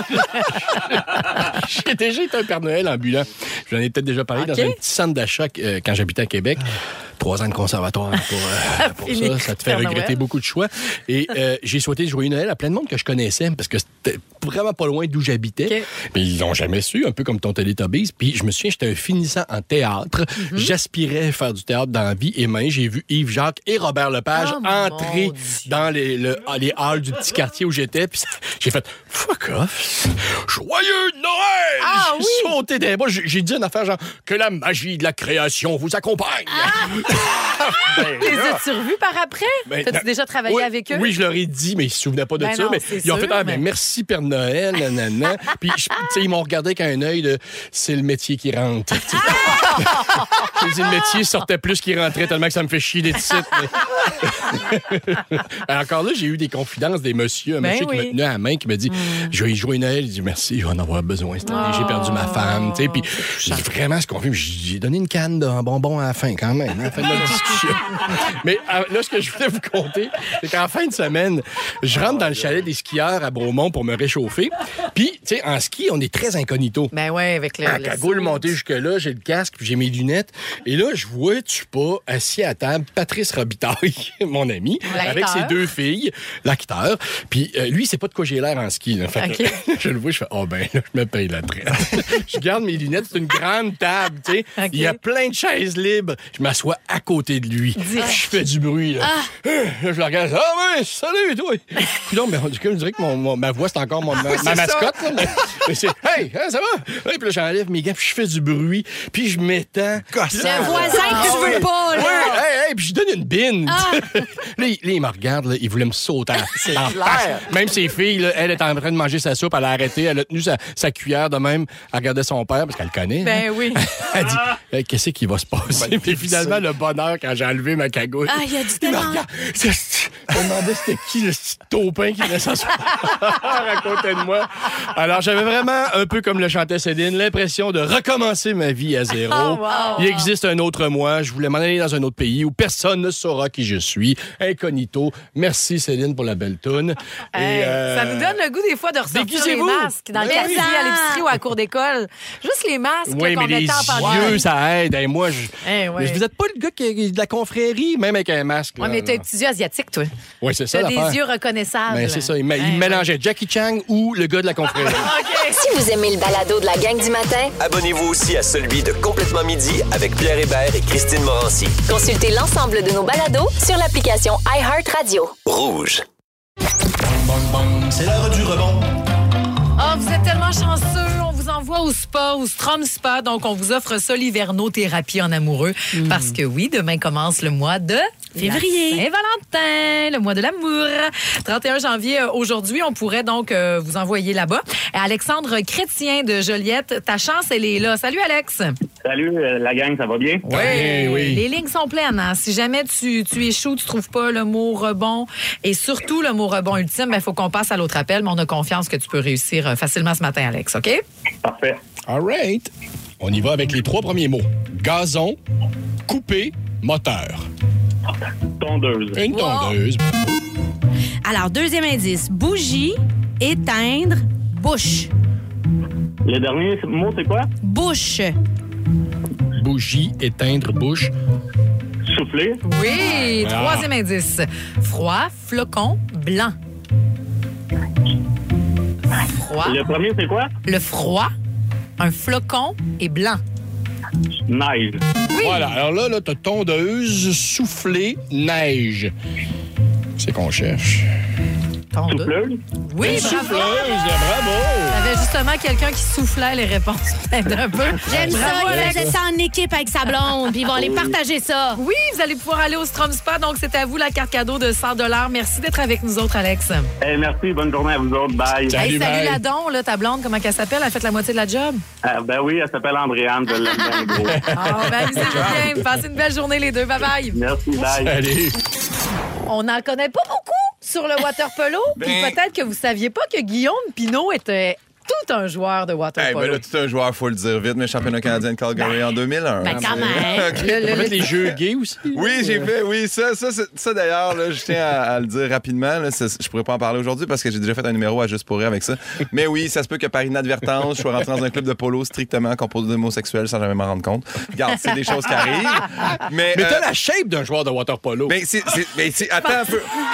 J'ai déjà été un Père Noël ambulant. J'en ai peut-être déjà parlé dans un petit centre d'achat quand j'habitais à Québec. 3 ans de conservatoire pour ça. Ça te fait regretter beaucoup de choix. Et j'ai souhaité jouer Noël à plein de monde que je connaissais parce que c'était vraiment pas loin d'où j'habitais. Mais ils l'ont jamais su, un peu comme ton Teletubbies. Puis je me souviens, j'étais un finissant en théâtre. J'aspirais à faire du théâtre dans la vie. Et j'ai vu Yves Jacques et Robert Lepage entrer dans les halls du petit quartier où j'étais. Puis j'ai fait « Fuck off! Joyeux Noël! » J'ai sauté des bas. J'ai dit une affaire genre « Que la magie de la création vous accompagne! » Les as-tu revus par après? T'as-tu déjà travaillé avec eux? Oui, je leur ai dit, mais ils se souvenaient pas de ça. Non, mais ils ont sûr, fait merci Père Noël, nanana. Puis ils m'ont regardé avec un œil de c'est le métier qui rentre. J'ai dit, le métier sortait plus qu'il rentrait tellement que ça me fait chier des titres. Encore là, j'ai eu des confidences des messieurs. Un monsieur qui me tenait à la main qui me dit je vais y jouer Noël. Il dit merci, je vais en avoir besoin cette année. J'ai perdu ma femme. Puis j'ai vraiment ce qu'on fait. J'ai donné une canne de bonbons à la fin quand même. À la fin de notre discussion. Mais là, ce que je voulais vous conter, c'est qu'en fin de semaine, je rentre dans le chalet des skieurs à Bromont pour me réchauffer. Puis, tu sais, en ski, on est très incognito. Ben ouais, avec le cagoule montée jusque-là, j'ai le casque, puis j'ai mes lunettes. Et là, je vois-tu pas, assis à table, Patrice Robitaille, mon ami, avec ses 2 filles, l'acteur. Puis lui, il sait pas de quoi j'ai l'air en ski. Là. Fait que, je le vois, je fais, là, je me paye la traite. Je garde mes lunettes, c'est une grande table, tu sais. Il y a plein de chaises libres. Je m'assois à côté de lui. Je fais du bruit, là. Je le regarde, salut, toi. Non, mais je dirais que ma voix, c'est encore ma mascotte, là, mais c'est, hey, ça va? Puis là, j'enlève mes gants, puis je fais du bruit, puis je m'étends. Le voisin que tu veux pas, là. Puis je donne une bine. Là, il me regarde, là, il voulait me sauter en face. Même ses filles, là, elle est en train de manger sa soupe, elle a arrêté, elle a tenu sa cuillère de même, elle regardait son père, parce qu'elle le connaît. Ben oui. Elle dit, qu'est-ce qui va se passer? Puis finalement, le bonheur, quand j'ai enlevé ma cagoule. Il a dit tellement. Je me demandais c'était qui, le petit taupin qui venait s'asseoir à côté de moi. Alors, j'avais vraiment, un peu comme le chantait Céline, l'impression de recommencer ma vie à zéro. Il existe un autre moi. Je voulais m'en aller dans un autre pays où personne ne saura qui je suis. Incognito. Merci, Céline, pour la belle toune. Ça nous donne le goût, des fois, de ressortir les masques dans le quartier, à l'épicerie ou à la cour d'école. Juste les masques qu'on mettait en pandémie. Les yeux, ça aide. Hey, moi, vous n'êtes pas le gars qui est de la confrérie, même avec un masque. Oui, mais t'as un petit yeux asiatique, toi. Oui, c'est ça. T'as des yeux reconnaissables. Ben, c'est ça. Il mélangeait Jackie Chan ou le gars de la confrérie. Si vous aimez le balado de la gang du matin, abonnez-vous aussi à celui de Complètement Midi avec Pierre Hébert et Christine Morancy. consultez l'ensemble de nos balados sur l'application iHeartRadio. Rouge. C'est l'heure du rebond. Oh, vous êtes tellement chanceux. On vous envoie au spa, au Strom Spa. Donc, on vous offre ça, l'hivernothérapie en amoureux. Parce que oui, demain commence le mois de février. Saint-Valentin, le mois de l'amour. 31 janvier, aujourd'hui, on pourrait donc vous envoyer là-bas. Alexandre Chrétien de Joliette, ta chance, elle est là. Salut, Alex. Salut, la gang, ça va bien? Oui. Les lignes sont pleines. Hein? Si jamais tu échoues, tu trouves pas le mot rebond et surtout le mot rebond ultime, il faut qu'on passe à l'autre appel, mais on a confiance que tu peux réussir facilement ce matin, Alex, OK? Parfait. All right. On y va avec les 3 premiers mots. Gazon, coupé, moteur. Tondeuse. Une tondeuse. Alors, deuxième indice. Bougie, éteindre, bouche. Le dernier mot, c'est quoi? Bouche. Bougie, éteindre, bouche. Souffler. Oui. Troisième indice. Froid, flocon, blanc. Froid. Le premier, c'est quoi? Le froid, un flocon et blanc. Neige. Oui. Voilà. Alors là, t'as tondeuse, soufflé, neige. C'est qu'on cherche. Tondeuse. Souffleuse. Oui, Souffleuse, bravo. bravo. T'avais justement quelqu'un qui soufflait les réponses. Un peu. J'aime ça, Bravo, il Alex. faisait ça en équipe avec sa blonde, puis ils vont aller partager ça. Oui, vous allez pouvoir aller au Strom Spa. Donc, c'est à vous la carte cadeau de 100 $. Merci d'être avec nous autres, Alex. Merci, bonne journée à vous autres. Bye. Salut bye. Ladon, là, ta blonde, comment qu'elle s'appelle? Elle a fait la moitié de la job? Ben oui, elle s'appelle Andréane, je l'aime bien gros. Ah, ben, c'est bien. Passez une belle journée, les deux. Bye-bye. Merci, bye. Allez. On n'en connaît pas beaucoup sur le water polo. Puis peut-être que vous saviez pas que Guillaume Pinot était tout un joueur de water Hey, polo. ben là, tout un joueur, faut le dire vite, mais championnat canadien de Calgary en 2001. Ben, quand même. OK. On va mettre les jeux gays aussi. Oui, j'ai fait, oui, ça d'ailleurs, là, je tiens à le dire rapidement. Là, je pourrais pas en parler aujourd'hui parce que j'ai déjà fait un numéro à Juste pour rire avec ça. Mais oui, ça se peut que par inadvertance, je sois rentré dans un club de polo strictement composé d'homosexuels sans jamais m'en rendre compte. Regarde, c'est des choses qui arrivent. Mais t'as la shape d'un joueur de water polo. Ben, attends un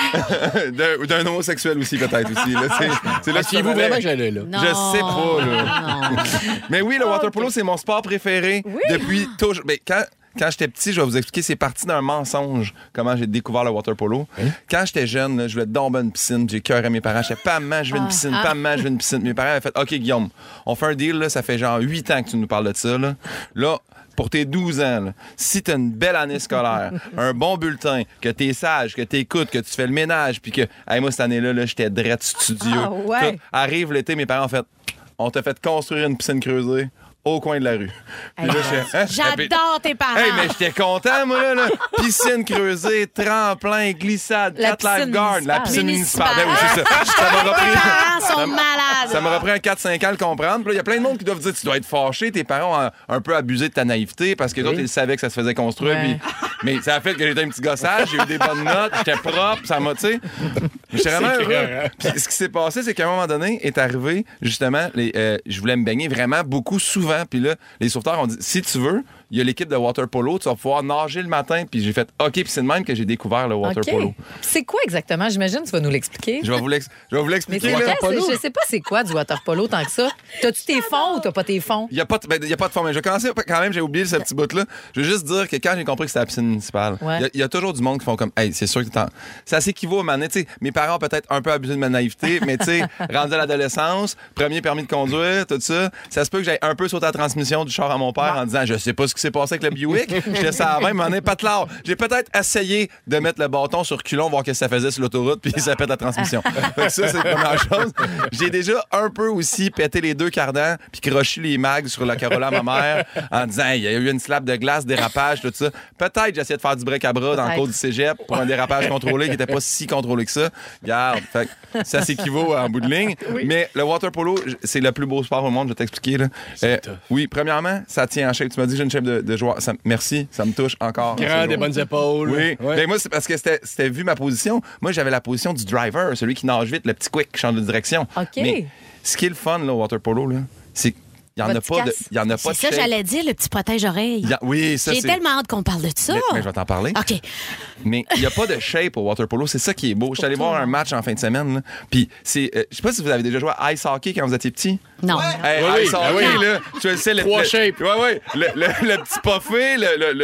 peu. D'un homosexuel aussi, peut-être aussi. Là, c'est là que Vous vraiment que j'allais là. Non. Je sais pas, là. Mais oui, le water polo, c'est mon sport préféré depuis toujours. Ben, quand j'étais petit, je vais vous expliquer, c'est parti d'un mensonge, comment j'ai découvert le water polo. Quand j'étais jeune, là, je voulais tomber une piscine, j'ai cœur à mes parents. J'étais pas maman, je veux une piscine, pas maman, je veux une piscine. Mes parents avaient fait, OK, Guillaume, on fait un deal, là, ça fait genre 8 ans que tu nous parles de ça. Là pour tes 12 ans, là, si t'as une belle année scolaire, un bon bulletin, que t'es sage, que t'écoutes, que tu fais le ménage, puis que, hey, moi, cette année-là, j'étais drette studieux. Ah ouais. Arrive l'été, mes parents ont fait, on t'a fait construire une piscine creusée au coin de la rue. Puis là, J'adore tes parents. Hey, mais j'étais content, moi, là. Piscine creusée, tremplin, glissade, La 4 piscine lifeguards. La piscine municipale. Ben oui, c'est ça. Tes parents sont malades. Ça m'a repris un 4-5 ans à le comprendre. Puis là, il y a plein de monde qui doivent dire, tu dois être fâché. Tes parents ont un peu abusé de ta naïveté parce que d'autres, ils savaient que ça se faisait construire. Ouais. Puis... Mais ça a fait que j'étais un petit gossage, j'ai eu des bonnes notes, j'étais propre, ça m'a, tu sais. J'étais vraiment heureux. Puis ce qui s'est passé, c'est qu'à un moment donné, est arrivé, justement, je voulais me baigner vraiment beaucoup, souvent. Puis là, les sauveteurs ont dit, si tu veux, il y a l'équipe de water polo, tu vas pouvoir nager le matin. Puis j'ai fait, OK, puis c'est de même que j'ai découvert le water polo. C'est quoi exactement? J'imagine que tu vas nous l'expliquer. Je vais vous l'expliquer. Mais là. je sais pas c'est quoi du water polo tant que ça. T'as-tu tes fonds ou t'as pas tes fonds? Il n'y a pas de fond. Mais je vais commencer quand même, j'ai oublié ce petit bout-là. Je veux juste dire que quand j'ai compris que c'était la piscine municipale, il y a toujours du monde qui font comme, hey, c'est sûr que ça s'équivaut à maner. Tu sais, mes parents ont peut-être un peu abusé de ma naïveté, mais tu sais, rendu à l'adolescence, premier permis de conduire, tout ça, ça se peut que j'aille un peu sauter la transmission du char à mon père en disant, je sais pas ce qui s'est passé avec le Buick. Je laisse ça à 20, m'en est pas de l'art. J'ai peut-être essayé de mettre le bâton sur culon, voir ce que ça faisait sur l'autoroute, puis ça pète la transmission. Fait que ça, c'est la première chose. J'ai déjà un peu aussi pété les 2 cardans, puis croché les mags sur la Corolla à ma mère, en disant, il y a eu une slap de glace, dérapage, tout ça. Peut-être j'essayais de faire du break à bras dans le cours du cégep pour un dérapage contrôlé qui n'était pas si contrôlé que ça. Regarde, fait que ça s'équivaut en bout de ligne. Oui. Mais le water polo, c'est le plus beau sport au monde, je vais t'expliquer. Là. Oui, premièrement, ça tient en shape. Tu m'as dit que j'ai une shape de joueur. Merci, ça me touche encore. Grand, des bonnes épaules. Oui. Ouais. Ben moi, c'est parce que c'était vu ma position. Moi, j'avais la position du driver, celui qui nage vite, le petit quick qui change de direction. OK. Mais ce qui est le fun, là, au water polo, là, c'est il n'y en a pas de. Il y en a pas de c'est ça, j'allais dire, le petit protège-oreille. Oui, ça, J'ai tellement hâte qu'on parle de ça. Mais je vais t'en parler. OK. Mais il n'y a pas de shape au water polo. C'est ça qui est beau. Je suis allé voir un match en fin de semaine. Là. Puis, c'est. Je sais pas si vous avez déjà joué à ice hockey quand vous étiez petit. Non. Hey, oui, ice hockey, oui. là. Tu le sais, Trois shapes. Oui. Le petit puffé,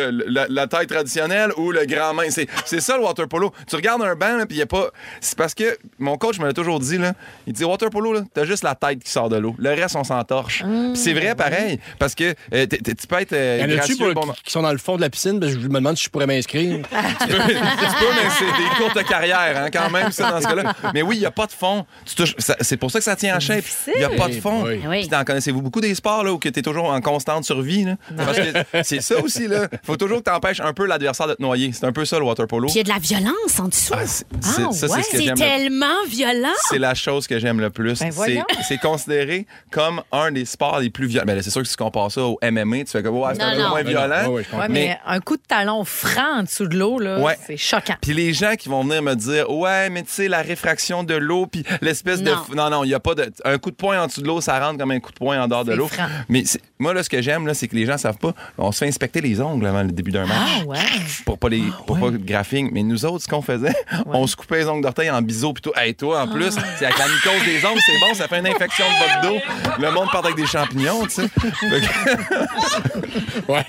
la taille traditionnelle ou le grand main. C'est ça le water polo. Tu regardes un banc, puis il n'y a pas. C'est parce que mon coach me l'a toujours dit, là. Il dit water polo, là, t'as juste la tête qui sort de l'eau. Le reste, on s'entorche. Puis c'est vrai, pareil. Parce que tu peux être. Il y en a-tu qui sont dans le fond de la piscine? Parce que je me demande si je pourrais m'inscrire. Tu peux, mais c'est des courtes carrières, hein, quand même, ça, dans ce cas-là. Mais oui, il n'y a pas de fond. C'est pour ça que ça tient en shape. Il n'y a pas de fond. Oui. Puis t'en connaissez-vous beaucoup des sports là, où tu es toujours en constante survie? Là? Parce que c'est ça aussi. Il faut toujours que tu empêches un peu l'adversaire de te noyer. C'est un peu ça, le water polo. Puis il y a de la violence en dessous. C'est tellement violent. C'est la chose que j'aime le plus. Ben c'est considéré comme un des sports les plus violents. Ben, c'est sûr que si tu compares ça au MMA, tu fais que c'est un peu moins violent. Mais un coup de talon franc en dessous de l'eau, là, c'est choquant. Puis les gens qui vont venir me dire, ouais, mais tu sais, la réfraction de l'eau, puis l'espèce de. Non, il n'y a pas de. Un coup de poing en dessous de l'eau, ça ça rentre comme un coup de poing en dehors de l'eau. Mais moi, là, ce que j'aime, là, c'est que les gens savent pas. On se fait inspecter les ongles avant le début d'un match. Ah, ouais. Pour pas le graphing. Mais nous autres, ce qu'on faisait, on se coupait les ongles d'orteil en biseau. Puis toi, toi, en plus, c'est avec la mycose des ongles, c'est bon, ça fait une infection de botte d'eau. Le monde part avec des champignons, tu sais. Ouais.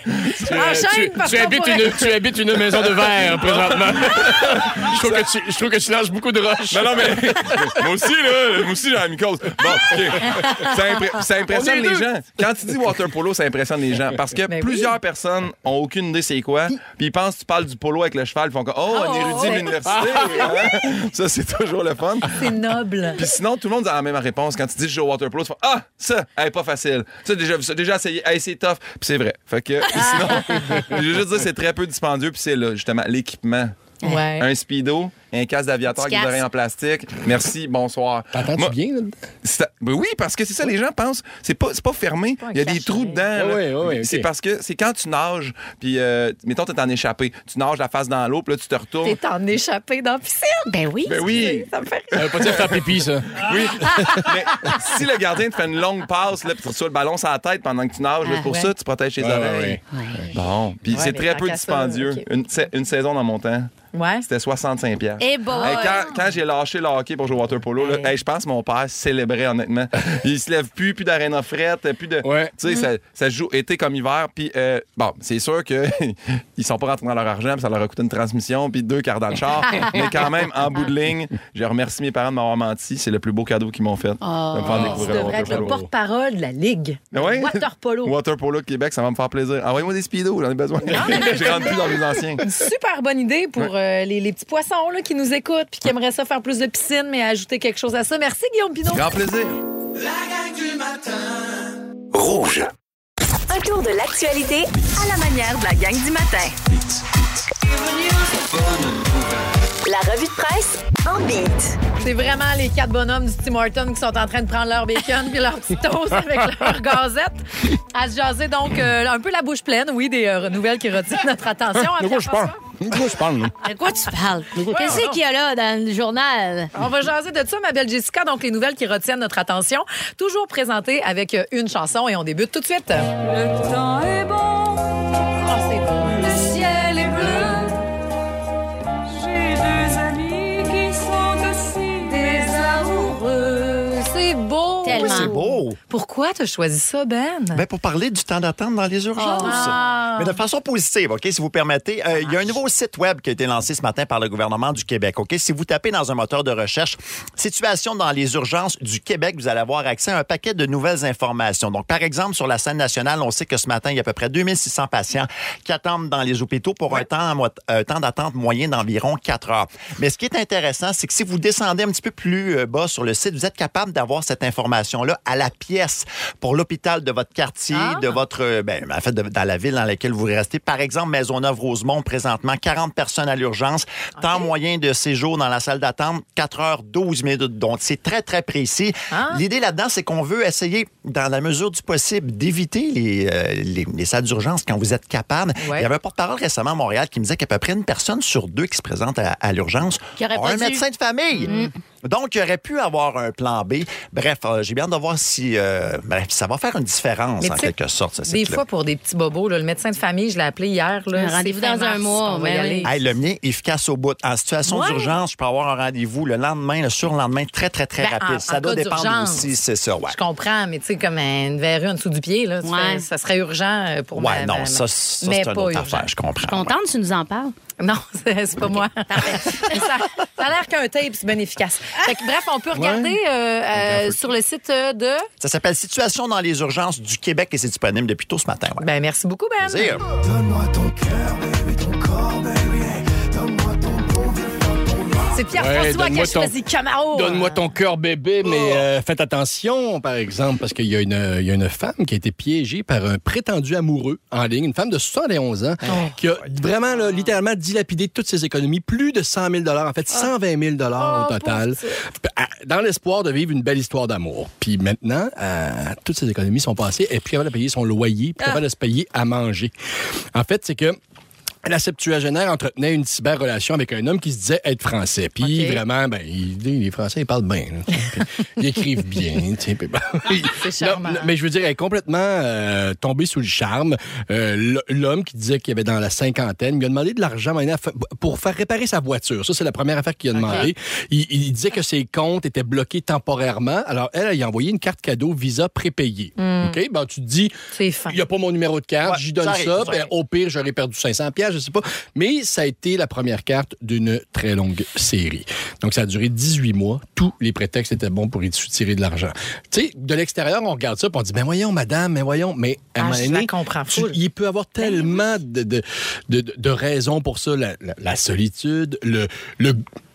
Tu habites une maison de verre, présentement. Je trouve que tu lances beaucoup de roches. Non, mais moi aussi, j'ai la mycose. Bon, OK. Ça impressionne les gens. Quand tu dis water polo, ça impressionne les gens. Parce que plusieurs personnes ont aucune idée c'est quoi. Puis ils pensent que tu parles du polo avec le cheval. Ils font comme, un érudit de l'université. Ça, c'est toujours le fun. C'est noble. Puis sinon, tout le monde a la même réponse. Quand tu dis je joue au water polo, tu fais ça, elle est pas facile. Ça, déjà essayé. C'est tough. Puis c'est vrai. Fait que sinon, je veux juste dire, c'est très peu dispendieux. Puis c'est là, justement, l'équipement. Ouais. Un speedo, un casque d'aviateur avec des oreilles en plastique. Merci, bonsoir. T'entends-tu bien? Ben oui, parce que c'est ça, les gens pensent. C'est pas fermé. Il y a des trous dedans. Oui, c'est parce que c'est quand tu nages, puis mettons, t'es en échappé. Tu nages la face dans l'eau, puis là, tu te retournes. T'es en échappé dans la piscine? Ben oui. Ben oui. Ça me fait Ça veut pas dire faire pipi, ça. Oui. Mais si le gardien te fait une longue passe, là, puis tu reçois le ballon sur la tête pendant que tu nages, là, pour ça, tu protèges tes oreilles. Bon. Puis c'est très peu dispendieux. Une saison dans mon temps. Ouais. C'était 65$. Eh bon. Quand j'ai lâché le hockey pour jouer au water polo, je pense que mon père célébrait honnêtement. Il se lève plus d'aréna frette, plus de. Ouais. Tu sais, ça joue été comme hiver. Puis bon, c'est sûr que ils sont pas rentrés dans leur argent, puis ça leur a coûté une transmission, puis 2 quarts dans le char. Mais quand même, en bout de ligne, je remercie mes parents de m'avoir menti. C'est le plus beau cadeau qu'ils m'ont fait. De me faire découvrir Tu le devrais être water le polo. porte-parole de la Ligue. Ouais. Water polo. Water polo de Québec, ça va me faire plaisir. Envoyez-moi des speedos, j'en ai besoin. Je rentre plus dans les anciens. Une super bonne idée pour les petits poissons là, qui nous écoutent puis qui aimeraient ça faire plus de piscine, mais ajouter quelque chose à ça. Merci, Guillaume Pinot. Grand plaisir. La gang du matin. Rouge. Un tour de l'actualité À la manière de la gang du matin. La revue de presse en beat. C'est vraiment les 4 bonhommes du Tim Hortons qui sont en train de prendre leur bacon puis leur petite toast avec leur gazette. À se jaser donc un peu la bouche pleine, oui, des nouvelles qui retiennent notre attention. De quoi je parle? De quoi je parle, non? De quoi tu parles? Qu'est-ce qu'il y a là dans le journal? On va jaser de ça, ma belle Jessica. Donc, les nouvelles qui retiennent notre attention, toujours présentées avec une chanson et on débute tout de suite. Le temps est bon. Oh, c'est bon. Le ciel est bleu. J'ai 2 amis qui sont aussi des amoureux. C'est beau. Tellement. C'est beau. Pourquoi t'as choisi ça, Ben? Ben, pour parler du temps d'attente dans les urgences. Mais de façon positive, OK, si vous permettez. Il y a un nouveau site web qui a été lancé ce matin par le gouvernement du Québec, OK? Si vous tapez dans un moteur de recherche « Situation dans les urgences du Québec », vous allez avoir accès à un paquet de nouvelles informations. Donc, par exemple, sur la scène nationale, on sait que ce matin, il y a à peu près 2600 patients qui attendent dans les hôpitaux pour un temps d'attente moyen d'environ 4 heures. Mais ce qui est intéressant, c'est que si vous descendez un petit peu plus bas sur le site, vous êtes capable d'avoir cette information-là à la pièce pour l'hôpital de votre quartier, de votre, en fait, dans la ville dans laquelle vous restez. Par exemple, Maisonneuve-Rosemont, présentement, 40 personnes à l'urgence. Temps moyen de séjour dans la salle d'attente, 4 heures 12 minutes. Donc, c'est très, très précis. L'idée là-dedans, c'est qu'on veut essayer, dans la mesure du possible, d'éviter les salles d'urgence quand vous êtes capable. Ouais. Il y avait un porte-parole récemment à Montréal qui me disait qu'à peu près une personne sur 2 qui se présente à l'urgence Qui aurait a pas un dû. médecin de famille. Donc, il aurait pu avoir un plan B. Bref, j'ai bien hâte de voir si ça va faire une différence, Mais en tu sais, quelque sorte. Ce Des site-là. fois, pour des petits bobos, là, le médecin de famille, je l'ai appelé hier. Là, Un rendez-vous c'est fin dans un mars, mois, on va y mais aller. Hey, le mien, efficace au bout. En situation d'urgence, je peux avoir un rendez-vous le lendemain, le surlendemain, très, très, très Ben, rapide. en Ça doit cas dépendre d'urgence. aussi, c'est ça, ouais. Je comprends, mais tu sais, comme une verrue en dessous du pied, là, tu Ouais. fais, ça serait urgent pour moi. Ouais, non, ça c'est mais une pas autre urgent. affaire, je comprends. Contente, tu nous en parles? Non, c'est pas moi. Mais ça a l'air qu'un tape, c'est bien efficace. Fait que, bref, on peut regarder sur le site de... Ça s'appelle Situation dans les urgences du Québec et c'est disponible depuis tôt ce matin. Ouais. Ben, merci beaucoup, Ben. Plaisir. Donne-moi ton cœur, baby, ton corps, baby. Donne-moi ton bon vieux C'est Pierre-François qui a donne-moi ton- choisi Camaro. Donne-moi ton cœur bébé, mais faites attention, par exemple, parce qu'il y a une femme qui a été piégée par un prétendu amoureux en ligne, une femme de 71 ans, qui a vraiment, là, littéralement dilapidé toutes ses économies, plus de 100 000 en fait, 120 000 au total, dans l'espoir de vivre une belle histoire d'amour. Puis maintenant, toutes ses économies sont passées, elle est plus capable de payer son loyer, plus capable de se payer à manger. En fait, c'est que La septuagénaire entretenait une cyber-relation avec un homme qui se disait être français. Puis vraiment, les Français, ils parlent bien. Là, ils écrivent bien. C'est charmant. Mais je veux dire, elle est complètement tombée sous le charme. L'homme qui disait qu'il avait dans la cinquantaine, lui a demandé de l'argent pour faire réparer sa voiture. Ça, c'est la première affaire qu'il a demandé. Il disait que ses comptes étaient bloqués temporairement. Alors, elle a envoyé une carte cadeau Visa prépayée. OK? Ben, tu te dis, il n'y a pas mon numéro de carte, j'y donne ça. Au pire, j'aurais perdu 500$, je sais pas. Mais ça a été la première carte d'une très longue série. Donc, ça a duré 18 mois. Tous les prétextes étaient bons pour y soutirer de l'argent. Tu sais, de l'extérieur, on regarde ça et on dit, voyons, madame, voyons. Mais à un moment donné, il peut y avoir tellement de raisons pour ça. La solitude, le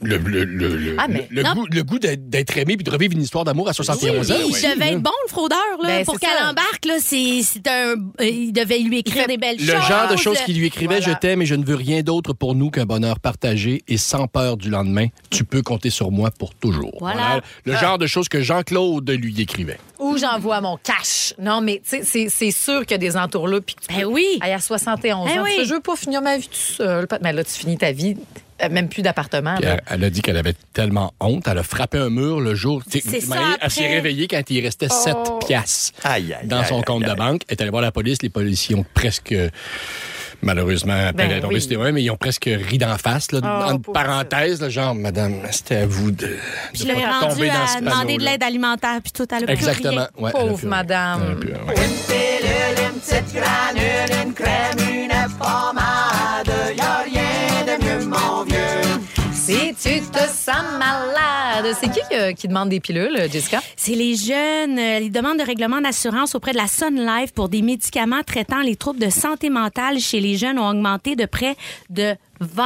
goût d'être aimé puis de revivre une histoire d'amour à 71 ans. Il devait être bon, le fraudeur, là, pour qu'elle embarque. Là, il devait lui écrire des belles choses. Le genre de choses qu'il lui écrivait, je t'aime et je ne veux rien d'autre pour nous qu'un bonheur partagé et sans peur du lendemain. Tu peux compter sur moi pour toujours. Voilà. Le genre de choses que Jean-Claude lui écrivait. Où j'envoie mon cash. Non, mais c'est sûr qu'il y a des entours-là. Puis à 71 ans, je veux pas finir ma vie tout seul. Mais là, tu finis ta vie... Même plus d'appartement. Elle a dit qu'elle avait tellement honte. Elle a frappé un mur le jour. Elle s'est réveillée quand il restait 7 piastres dans son compte de banque. Elle est allée voir la police. Les policiers ont presque... Malheureusement, mais ils ont presque ri d'en face, là, entre parenthèses, là, genre, madame, c'était à vous de puis le rendu à demander de l'aide alimentaire, puis tout à l'heure. Exactement. Plus rien. Pauvre madame. Une pilule, une petite granule, une crème, une pommade, y a rien de mieux, mon vieux. Si tu te sens malade. C'est qui demande des pilules, Jessica? C'est les jeunes. Ils demandent de règlement d'assurance auprès de la Sun Life pour des médicaments traitant les troubles de santé mentale chez les jeunes ont augmenté de près de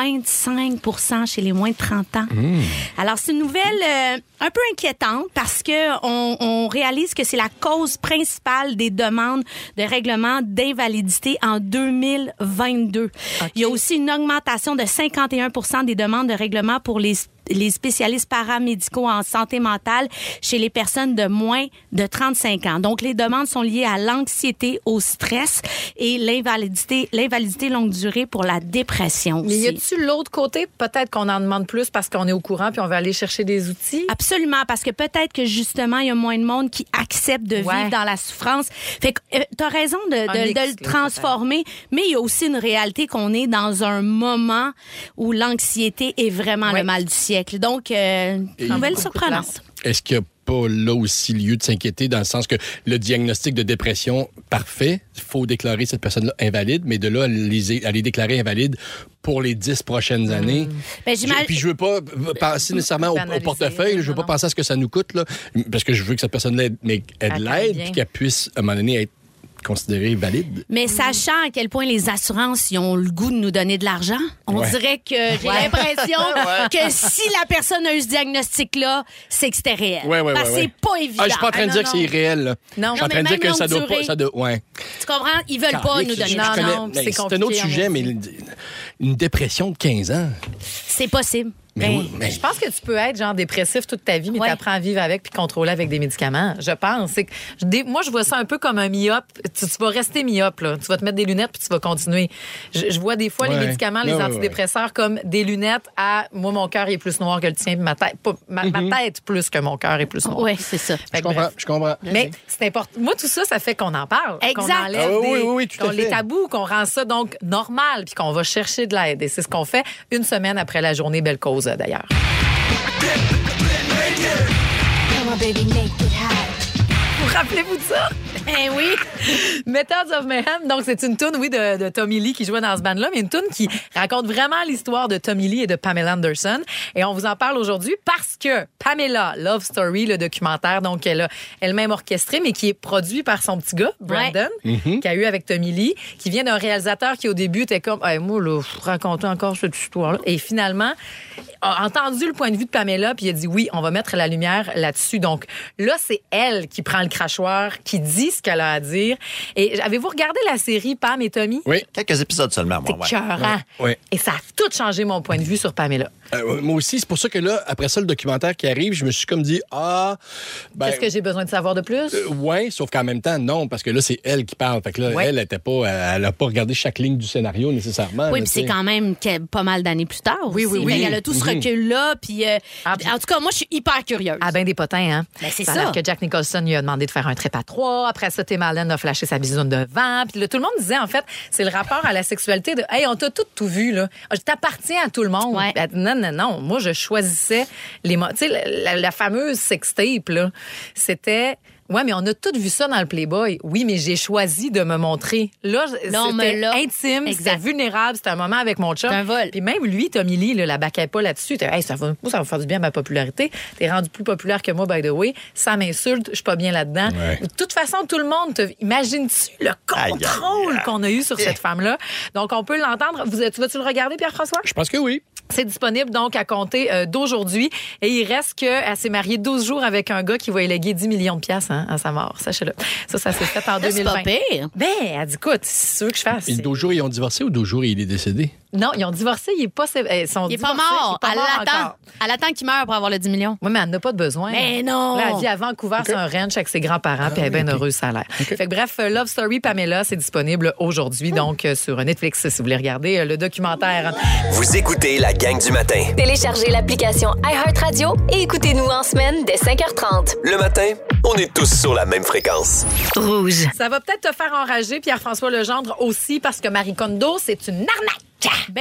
25% chez les moins de 30 ans. Alors, c'est une nouvelle un peu inquiétante parce que on réalise que c'est la cause principale des demandes de règlement d'invalidité en 2022. Il y a aussi une augmentation de 51% des demandes de règlement pour les spécialistes paramédicaux en santé mentale chez les personnes de moins de 35 ans. Donc, les demandes sont liées à l'anxiété, au stress et l'invalidité longue durée pour la dépression aussi. Mais y a-tu l'autre côté? Peut-être qu'on en demande plus parce qu'on est au courant puis on veut aller chercher des outils? Absolument, parce que peut-être que justement, il y a moins de monde qui accepte de vivre dans la souffrance. Fait que t'as raison de le transformer, mais il y a aussi une réalité qu'on est dans un moment où l'anxiété est vraiment le mal du siècle. Donc, nouvelle surprenante. Est-ce qu'il y a pas là aussi lieu de s'inquiéter dans le sens que le diagnostic de dépression parfait, il faut déclarer cette personne-là invalide, mais de là à les déclarer invalide pour les 10 prochaines années. Puis je veux pas penser nécessairement au portefeuille, je veux pas penser à ce que ça nous coûte, là, parce que je veux que cette personne-là ait de l'aide puis qu'elle puisse, à un moment donné, être considérée valide. Mais sachant à quel point les assurances ils ont le goût de nous donner de l'argent, on dirait que j'ai l'impression que si la personne a eu ce diagnostic-là, c'est que c'était réel. Parce que c'est pas évident. Je suis pas en train de dire que c'est irréel. Là. Non, je suis en train de dire que ça doit pas... Tu comprends? Ils veulent pas nous donner de l'argent. C'est un autre sujet, mais une dépression de 15 ans... C'est possible. Mais je pense que tu peux être genre dépressif toute ta vie, mais tu apprends à vivre avec puis contrôler avec des médicaments. Je pense. Moi, je vois ça un peu comme un myope. Tu vas rester myope, là. Tu vas te mettre des lunettes puis tu vas continuer. Je vois des fois les médicaments, les antidépresseurs comme des lunettes à moi, mon cœur est plus noir que le tien, puis ma tête. Ma tête plus que mon cœur est plus noir. Oui, c'est ça. Je comprends. Mais c'est important. Moi, tout ça, ça fait qu'on en parle. Exact. Qu'on enlève qu'on les tabous, qu'on rend ça donc normal puis qu'on va chercher de l'aide. Et c'est ce qu'on fait une semaine après la journée Belle Cause. D'ailleurs. Vous rappelez-vous de ça? Oui. Methods of Mayhem, donc c'est une toune, de Tommy Lee qui jouait dans ce band-là, mais une toune qui raconte vraiment l'histoire de Tommy Lee et de Pamela Anderson. Et on vous en parle aujourd'hui parce que Pamela, Love Story, le documentaire, donc elle a elle-même orchestré, mais qui est produit par son petit gars, Brandon, qui a eu avec Tommy Lee, qui vient d'un réalisateur qui au début était comme, moi, là, racontez encore cette histoire-là. Et finalement, a entendu le point de vue de Pamela, puis il a dit oui, on va mettre la lumière là-dessus. Donc là, c'est elle qui prend le crachoir, qui dit dit ce qu'elle a à dire. Et avez-vous regardé la série Pam et Tommy? Oui. Quelques épisodes seulement, moi. C'est écœurant. Ouais. Et ça a tout changé mon point de vue sur Pamela. Moi aussi, c'est pour ça que là, après ça, le documentaire qui arrive, je me suis comme dit, Qu'est-ce que j'ai besoin de savoir de plus? Oui, sauf qu'en même temps, non, parce que là, c'est elle qui parle. Fait que là, elle n'a pas regardé chaque ligne du scénario nécessairement. Oui, puis c'est quand même pas mal d'années plus tard. Oui. Elle a tout ce recul-là. Puis, en tout cas, moi, je suis hyper curieuse. Ah, ben des potins, hein? Ben, c'est ça. ça. A l'air que Jack Nicholson lui a demandé de faire un trip à 3. Après ça, Tim Allen a flashé sa bisoune devant. Puis là, tout le monde disait, en fait, c'est le rapport à la sexualité de, hey, on t'a tout vu, là. Je t'appartiens à tout le monde. Ouais. Ben, non. Moi, je choisissais les mots. Tu sais, la fameuse sextape, là, c'était. Ouais, mais on a tous vu ça dans le Playboy. Oui, mais j'ai choisi de me montrer. Là, c'était intime, c'était vulnérable, c'était un moment avec mon chum. C'est un vol. Puis même lui, Tommy Lee, la baquait pas là-dessus. Hey, ça va faire du bien à ma popularité. T'es rendu plus populaire que moi, by the way. Ça m'insulte, je suis pas bien là-dedans. Ouais. De toute façon, tout le monde imagine-tu le contrôle qu'on a eu sur cette femme-là? Donc, on peut l'entendre. Vas-tu le regarder, Pierre-François? Je pense que oui. C'est disponible donc à compter d'aujourd'hui. Et il reste qu'elle s'est mariée 12 jours avec un gars qui va éléguer 10 millions de piastres à sa mort. Sachez-le. Ça s'est fait en 2020. C'est pas pire. Ben, elle dit, écoute, c'est sûr que je fasse. Et 12 jours, ils ont divorcé ou 12 jours, il est décédé? Non, ils ont divorcé. Il est pas mort. Elle attend qu'il meure pour avoir le 10 millions. Oui, mais elle n'a pas de besoin. Mais non. Là, elle vit à Vancouver, c'est un ranch avec ses grands-parents, puis elle est bien heureuse, ça a l'air. Fait que bref, Love Story Pamela, c'est disponible aujourd'hui, donc sur Netflix, si vous voulez regarder le documentaire. Vous écoutez la gang du matin. Téléchargez l'application iHeartRadio et écoutez-nous en semaine dès 5h30. Le matin, on est tous sur la même fréquence. Rouge. Ça va peut-être te faire enrager, Pierre-François Legendre aussi, parce que Marie Kondo, c'est une arnaque. Ben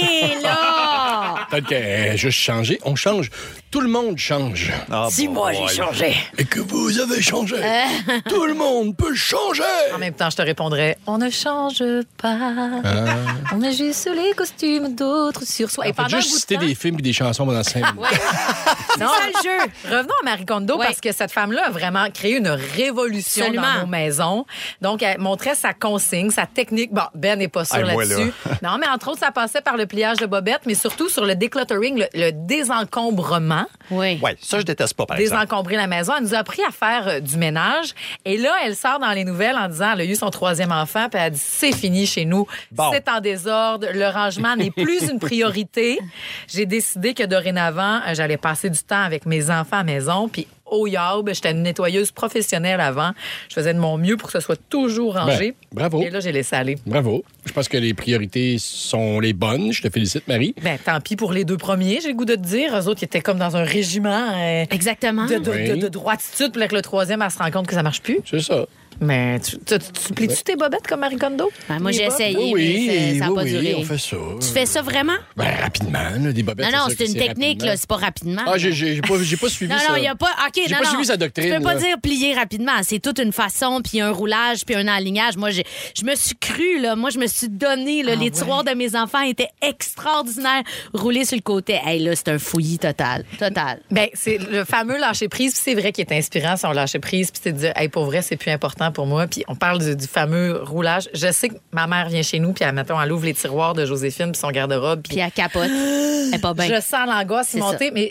là! Peut-être qu'elle a juste changé. On change. Tout le monde change. Si moi, j'ai changé. Et que vous avez changé. Tout le monde peut changer. En même temps, je te répondrais, on ne change pas. On met juste les costumes d'autres sur soi. Il faut juste citer des films et des chansons pendant 5 minutes. C'est ça le jeu. Revenons à Marie Kondo parce que cette femme-là a vraiment créé une révolution dans nos maisons. Donc, elle montrait sa consigne, sa technique. Bon, Ben n'est pas sûr là-dessus. Non, mais entre autres, ça passait par le pliage de bobettes, mais surtout sur le decluttering, le désencombrement. Oui. Oui, ça, je déteste pas, par exemple. Désencombrer la maison. Elle nous a appris à faire du ménage. Et là, elle sort dans les nouvelles en disant, elle a eu son 3e enfant, puis elle a dit, c'est fini chez nous. Bon. C'est en désordre. Le rangement n'est plus une priorité. J'ai décidé que dorénavant, j'allais passer du temps avec mes enfants à la maison, puis au yaub, j'étais une nettoyeuse professionnelle avant. Je faisais de mon mieux pour que ce soit toujours rangé. Ben, bravo. Et là, j'ai laissé aller. Bravo. Je pense que les priorités sont les bonnes. Je te félicite, Marie. Ben, tant pis pour les 2 premiers, j'ai le goût de te dire. Eux autres, ils étaient comme dans un régiment Exactement. de droititude. Puis là, que le 3e, elle se rend compte que ça marche plus. C'est ça. Mais tu plies-tu tes bobettes comme Marie Kondo? Ben, moi, j'ai essayé, mais ça n'a pas duré. On fait ça. Tu fais ça vraiment? Ben, rapidement, là, des bobettes. Non, c'est une technique, là, c'est pas rapidement. Ah, j'ai pas suivi ça. Non, il n'y a pas. OK, j'ai pas suivi sa doctrine. Tu peux pas là. dire plier rapidement. C'est toute une façon, puis un roulage, puis un alignage. Moi, je me suis crue, là. Moi, je me suis donné, là. Les tiroirs de mes enfants étaient extraordinaires. Roulés sur le côté. Hey, là, c'est un fouillis total. Total. Ben, c'est le fameux lâcher-prise. Puis c'est vrai qu'il est inspirant, son lâcher-prise. Puis c'est de dire, hey, pour vrai, c'est plus important pour moi. Puis on parle du fameux roulage. Je sais que ma mère vient chez nous, puis mettons, elle ouvre les tiroirs de Joséphine, puis son garde-robe. Puis elle capote. Elle est pas bien. Je sens l'angoisse y monter, mais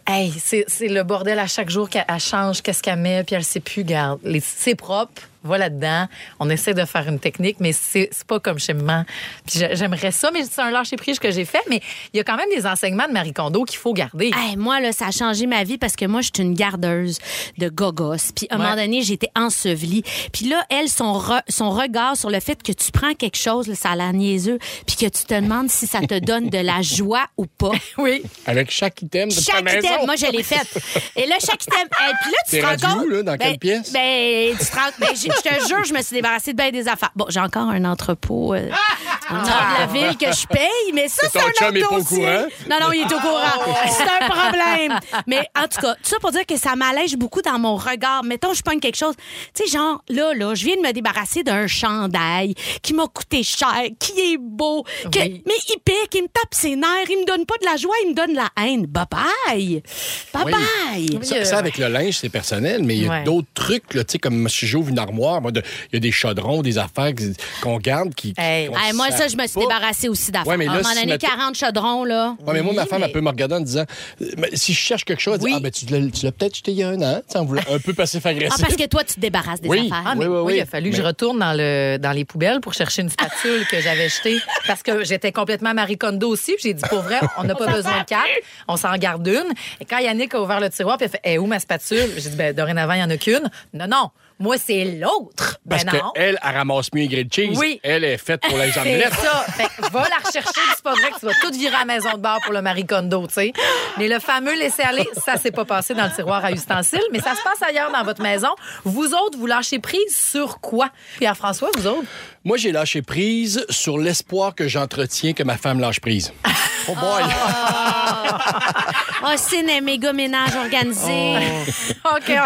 c'est le bordel à chaque jour qu'elle change, qu'est-ce qu'elle met, puis elle sait plus, garde. C'est propre. Va là-dedans. On essaie de faire une technique, mais c'est pas comme chez moi. Puis j'aimerais ça, mais c'est un lâcher-prise que j'ai fait. Mais il y a quand même des enseignements de Marie Kondo qu'il faut garder. Hey, moi, là, ça a changé ma vie parce que moi, je suis une gardeuse de gogos. Puis à un moment donné, j'étais ensevelie. Puis là, elle, son regard sur le fait que tu prends quelque chose, là, ça a l'air niaiseux, puis que tu te demandes si ça te donne de la joie ou pas. Oui. Avec chaque item de ta maison. Chaque item, moi, je l'ai faite. Et là, chaque item. Puis là, tu te rends compte. Où, là, dans quelle pièce? Ben, tu te rends je te jure, je me suis débarrassée de bien des affaires. Bon, j'ai encore un entrepôt en dehors de la ville que je paye, mais ça, c'est un autre dossier. Pas au courant? Non, il est au courant. C'est un problème. Mais en tout cas, tout ça pour dire que ça m'allège beaucoup dans mon regard. Mettons, je pogne quelque chose. Tu sais, genre, là, je viens de me débarrasser d'un chandail qui m'a coûté cher, qui est beau, mais il pique, il me tape ses nerfs, il me donne pas de la joie, il me donne de la haine. Bye-bye. Bye-bye. Ça, avec le linge, c'est personnel, mais il y a d'autres trucs, là, tu sais, comme si j'ouvre une armoire, il y a des chaudrons, des affaires qu'on garde qui... moi, ça, je me suis débarrassée aussi d'affaires. Ouais, mais là, à un moment si donné, mettons- 40 chaudrons, là. Ouais, mais moi, ma femme, elle peut me regarder en disant si je cherche quelque chose, elle dit, tu l'as peut-être jeté il y a un an, tu sais, en voulant un peu passif-agressif. Parce que toi, tu te débarrasses des Oui. affaires. Il a fallu que je retourne dans les poubelles pour chercher une spatule que j'avais jetée parce que j'étais complètement Marie Kondo aussi. Puis j'ai dit, pour vrai, on n'a pas besoin de 4, on s'en garde une. Et quand Yannick a ouvert le tiroir, puis elle fait, où ma spatule? J'ai dit, dorénavant, il n'y en a qu'une. Non. Moi, c'est l'autre. Parce non. qu'elle, elle ramasse mieux les grilled cheese. Oui. Elle est faite pour les C'est omelettes. ça. Fait que va la rechercher. C'est pas vrai que tu vas tout virer à la maison de bar pour le Marie Kondo, tu sais. Mais le fameux laisser-aller, ça s'est pas passé dans le tiroir à ustensiles, mais ça se passe ailleurs dans votre maison. Vous autres, vous lâchez prise sur quoi? Pierre-François, vous autres? Moi, j'ai lâché prise sur l'espoir que j'entretiens que ma femme lâche prise. Oh boy! C'est un méga ménage organisé. OK.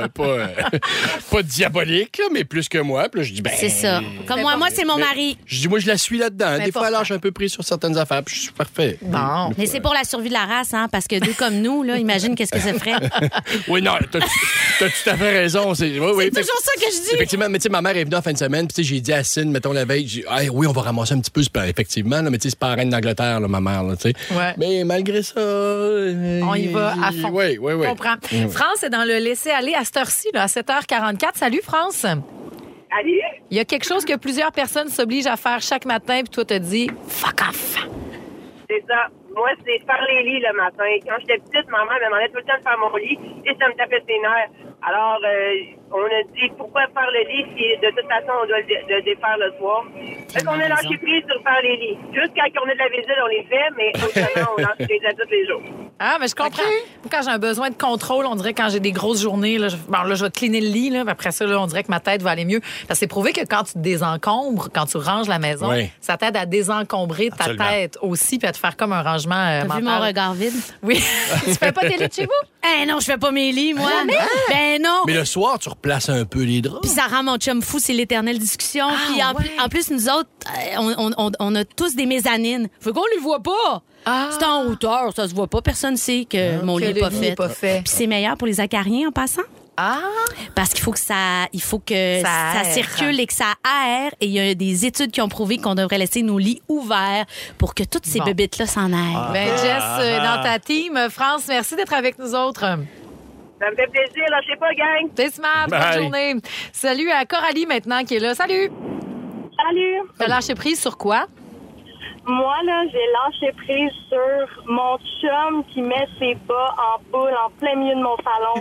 Pas diabolique, là, mais plus que moi. Puis là, je dis, C'est ça. Comme moi, c'est mon mais mari. Je dis, moi, je la suis là-dedans. Des fois, elle lâche un peu prise sur certaines affaires, puis je suis parfait. Bon. Mais c'est pour la survie de la race, hein, parce que deux comme nous, là, imagine qu'est-ce que ça ferait. Oui, non, t'as tout à fait raison. C'est toujours ça que je dis. Effectivement, mais tu sais, ma mère est venue en fin de semaine, puis tu sais, j'ai dit à Cine, mettons la veille, oui, on va ramasser un petit peu, effectivement, là, mais tu sais, c'est pas la reine d'Angleterre, là, ma mère, là, tu sais. Ouais. Mais malgré ça... On y va à fond. Oui. Je comprends. France est dans le laisser-aller à cette heure-ci, là, à 7h44. Salut, France. Salut. Il y a quelque chose que plusieurs personnes s'obligent à faire chaque matin, puis toi, te dis fuck off. C'est ça. Moi, c'est faire les lits le matin. Quand j'étais petite, ma mère me demandait tout le temps de faire mon lit et ça me tapait ses nerfs. Alors, on a dit, pourquoi faire le lit si de toute façon, on doit le défaire le soir? Fait qu'on a lâché prise sur faire les lits. Juste quand on a de la visite, on les fait, mais autrement, on lâche les tous les jours. Ah, mais je comprends. Quand j'ai un besoin de contrôle, on dirait quand j'ai des grosses journées, là, je vais te cleaner le lit, là, puis après ça, là, on dirait que ma tête va aller mieux. Parce que c'est prouvé que quand tu te désencombres, quand tu ranges la maison, ça t'aide à désencombrer ta tête aussi, puis à te faire comme un rangement mental. T'as vu mon regard vide? Oui. Tu fais pas tes lits de chez vous? Non, je fais pas mes lits, moi. Ben non. Mais le soir, tu replaces un peu les draps. Puis ça rend mon chum fou, c'est l'éternelle discussion. Puis en plus, nous autres, on a tous des mezzanines. Faut qu'on les voit pas. C'est en hauteur, ça se voit pas. Personne sait que mon lit n'est pas fait. Puis c'est meilleur pour les acariens en passant. Parce qu'il faut que ça circule et que ça aère. Et il y a des études qui ont prouvé qu'on devrait laisser nos lits ouverts pour que toutes ces bébites-là s'en aillent. Ben, Jess, dans ta team, France, merci d'être avec nous autres. Ça me fait plaisir, lâchez pas, gang. T'es smart, bonne journée. Salut à Coralie maintenant qui est là. Salut. Salut. T'as lâché prise sur quoi? Moi, là, j'ai lâché prise sur mon chum qui met ses bas en boule en plein milieu de mon salon.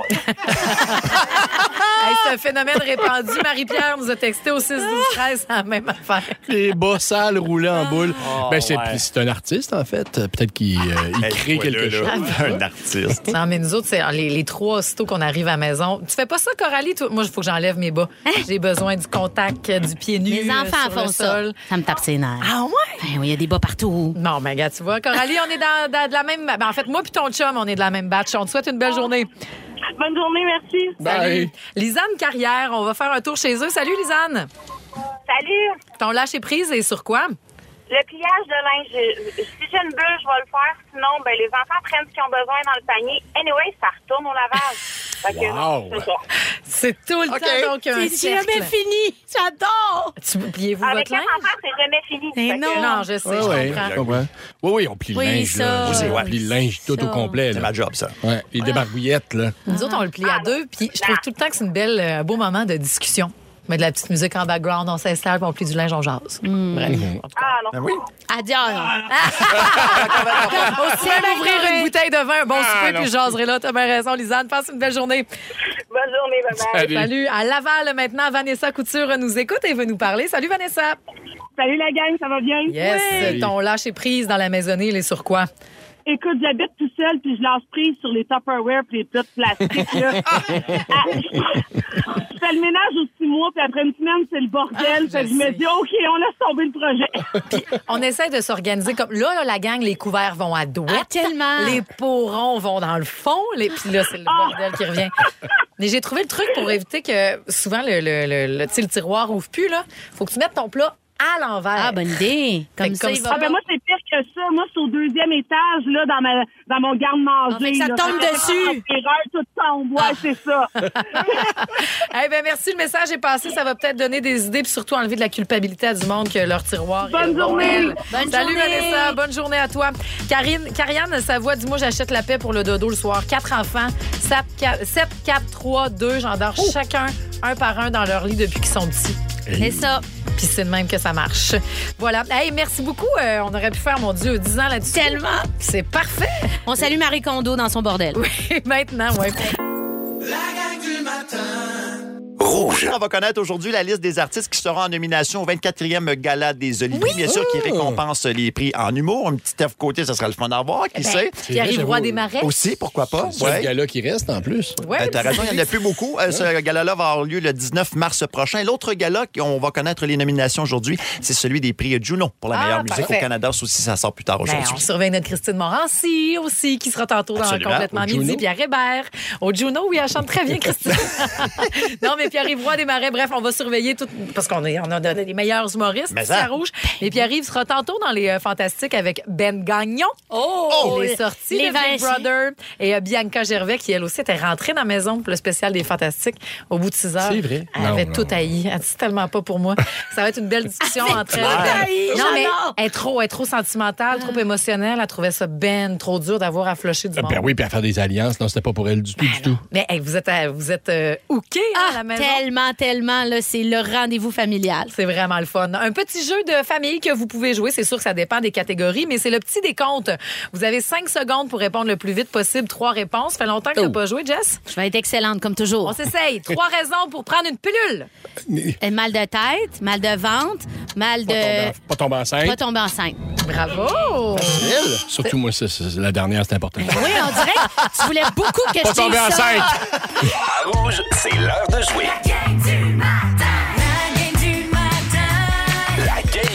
C'est un phénomène répandu. Marie-Pierre nous a texté au 6-12-13, c'est la même affaire. Les bas sales roulés en boule. C'est un artiste, en fait. Peut-être qu'il crée quelque chose. Un artiste. Non, mais nous autres, c'est les trois aussitôt qu'on arrive à la maison. Tu fais pas ça, Coralie? Toi? Moi, il faut que j'enlève mes bas. J'ai besoin du contact, du pied nu. Les enfants sur font le ça. sol. Ça me tape ses nerfs. Ah ouais? Ben oui, il y a des bas partout. Non, mais regarde, tu vois, Coralie, on est dans de la même... Ben, en fait, moi puis ton chum, on est de la même batch. On te souhaite une belle journée. Bonne journée, merci. Salut. Lisanne Carrière, on va faire un tour chez eux. Salut, Lisanne. Salut. Ton lâcher prise est sur quoi? Le pliage de linge, si j'ai une bulle, je vais le faire. Sinon, les enfants prennent ce qu'ils ont besoin dans le panier. Anyway, ça retourne au lavage. Wow. C'est ça. C'est tout le temps, donc, un C'est jamais fini. J'adore. Pliez-vous Avec votre les linge? enfants, c'est jamais fini. Mais non. Non, je sais, je comprends. Oui, on plie le linge. ça. Là. On plie le linge tout au complet. C'est ma job, ça. Ouais. Les débarbouillettes, là. Nous autres, on le plie à deux, puis je trouve tout le temps que c'est un beau moment de discussion. On met de la petite musique en background, on s'installe, puis on plie du linge, on jase. Bref. Ah, non. Ben oui. Adieu. Aussi bien m'ouvrir une bouteille de vin, un bon souper, puis je jaserai là. T'as bien raison, Lisanne. Passe une belle journée. Bonne journée, bye-bye. Salut. À Laval, maintenant, Vanessa Couture nous écoute et veut nous parler. Salut, Vanessa. Salut la gang, ça va bien? Yes. Oui. Ton lâcher prise dans la maisonnée, il est sur quoi? Écoute, j'habite tout seul, puis je lâche prise sur les Tupperware puis les plats de plastique. Là. Je fais le ménage aux 6 mois, puis après une semaine, c'est le bordel. Fait que je me dis, OK, on laisse tomber le projet. Puis on essaie de s'organiser comme... Là, la gang, les couverts vont à douette. Tellement. Les pourrons vont dans le fond. Puis là, c'est le bordel qui revient. Mais j'ai trouvé le truc pour éviter que souvent, le tiroir ouvre plus. Là. Faut que tu mettes ton plat à l'envers. Ah, bonne idée. Comme ça, il va moi, c'est pire que ça. Moi, c'est au 2e étage, là, dans mon garde-manger. Ça tombe dessus. Tout tombe. Ouais, c'est ça. Eh bien, merci. Le message est passé. Ça va peut-être donner des idées puis surtout enlever de la culpabilité à du monde que leur tiroir Bonne journée. Salut, Vanessa. Bonne journée à toi. Karianne Savoie, dis-moi, j'achète la paix pour le dodo le soir. 4 enfants. 7, 4, 3, 2. J'endors chacun un par un dans leur lit depuis qu'ils sont petits. C'est ça. Puis c'est de même que ça marche. Voilà. Hey, merci beaucoup. On aurait pu faire, mon Dieu, 10 ans là-dessus. Tellement. C'est parfait. On salue Marie Kondo dans son bordel. Oui, maintenant, oui. La gang du matin. Rouge. On va connaître aujourd'hui la liste des artistes qui seront en nomination au 24e Gala des Oliviers, bien sûr, qui récompense les prix en humour. Un petit F côté, ça sera le fun à voir, qui sait. Pierre-Yves Roy Desmarais. Aussi, pourquoi pas. C'est le gala qui reste, en plus. Ouais, t'as raison, il n'y en a plus beaucoup. Ce gala-là va avoir lieu le 19 mars prochain. L'autre gala, on va connaître les nominations aujourd'hui, c'est celui des prix Juno pour la meilleure musique au Canada. Ça aussi, ça sort plus tard aujourd'hui. On surveille notre Christine Morancy aussi, qui sera tantôt dans Complètement Midi. Pierre Hébert. Au Juno, oui, elle chante très bien, Christine. Non, mais Pierre-Yves Roy Desmarais, bref, on va surveiller tout, parce qu'on a donné les meilleurs humoristes, c'est Rouge. Et Pierre-Yves sera tantôt dans les Fantastiques avec Ben Gagnon. Il est sorti, les Big Brother. Et Bianca Gervais, qui elle aussi était rentrée dans la maison pour le spécial des Fantastiques au bout de 6 heures. C'est vrai. Elle avait tout haï. Elle dit tellement pas pour moi. Ça va être une belle discussion entre elles. Non, mais elle est trop sentimentale, trop émotionnelle. Elle trouvait ça trop dur d'avoir à flusher du monde. Ben oui, puis à faire des alliances. Non, c'était pas pour elle du tout. Mais hey, vous êtes hookés à la maison. Tellement, là, c'est le rendez-vous familial. C'est vraiment le fun. Un petit jeu de famille que vous pouvez jouer. C'est sûr que ça dépend des catégories, mais c'est le petit décompte. Vous avez 5 secondes pour répondre le plus vite possible. 3 réponses. Ça fait longtemps que tu n'as pas joué, Jess? Je vais être excellente, comme toujours. On s'essaye. 3 raisons pour prendre une pilule. Mal de tête, mal de ventre, mal de... Pas tomber enceinte. Pas tomber enceinte. Bravo! Surtout moi, c'est la dernière, c'est important. Oui, on dirait que tu voulais beaucoup que je dise ça. Pas tomber enceinte. À Rouge, c'est l'heure de jouer. La gang du matin. La gang du matin. La game.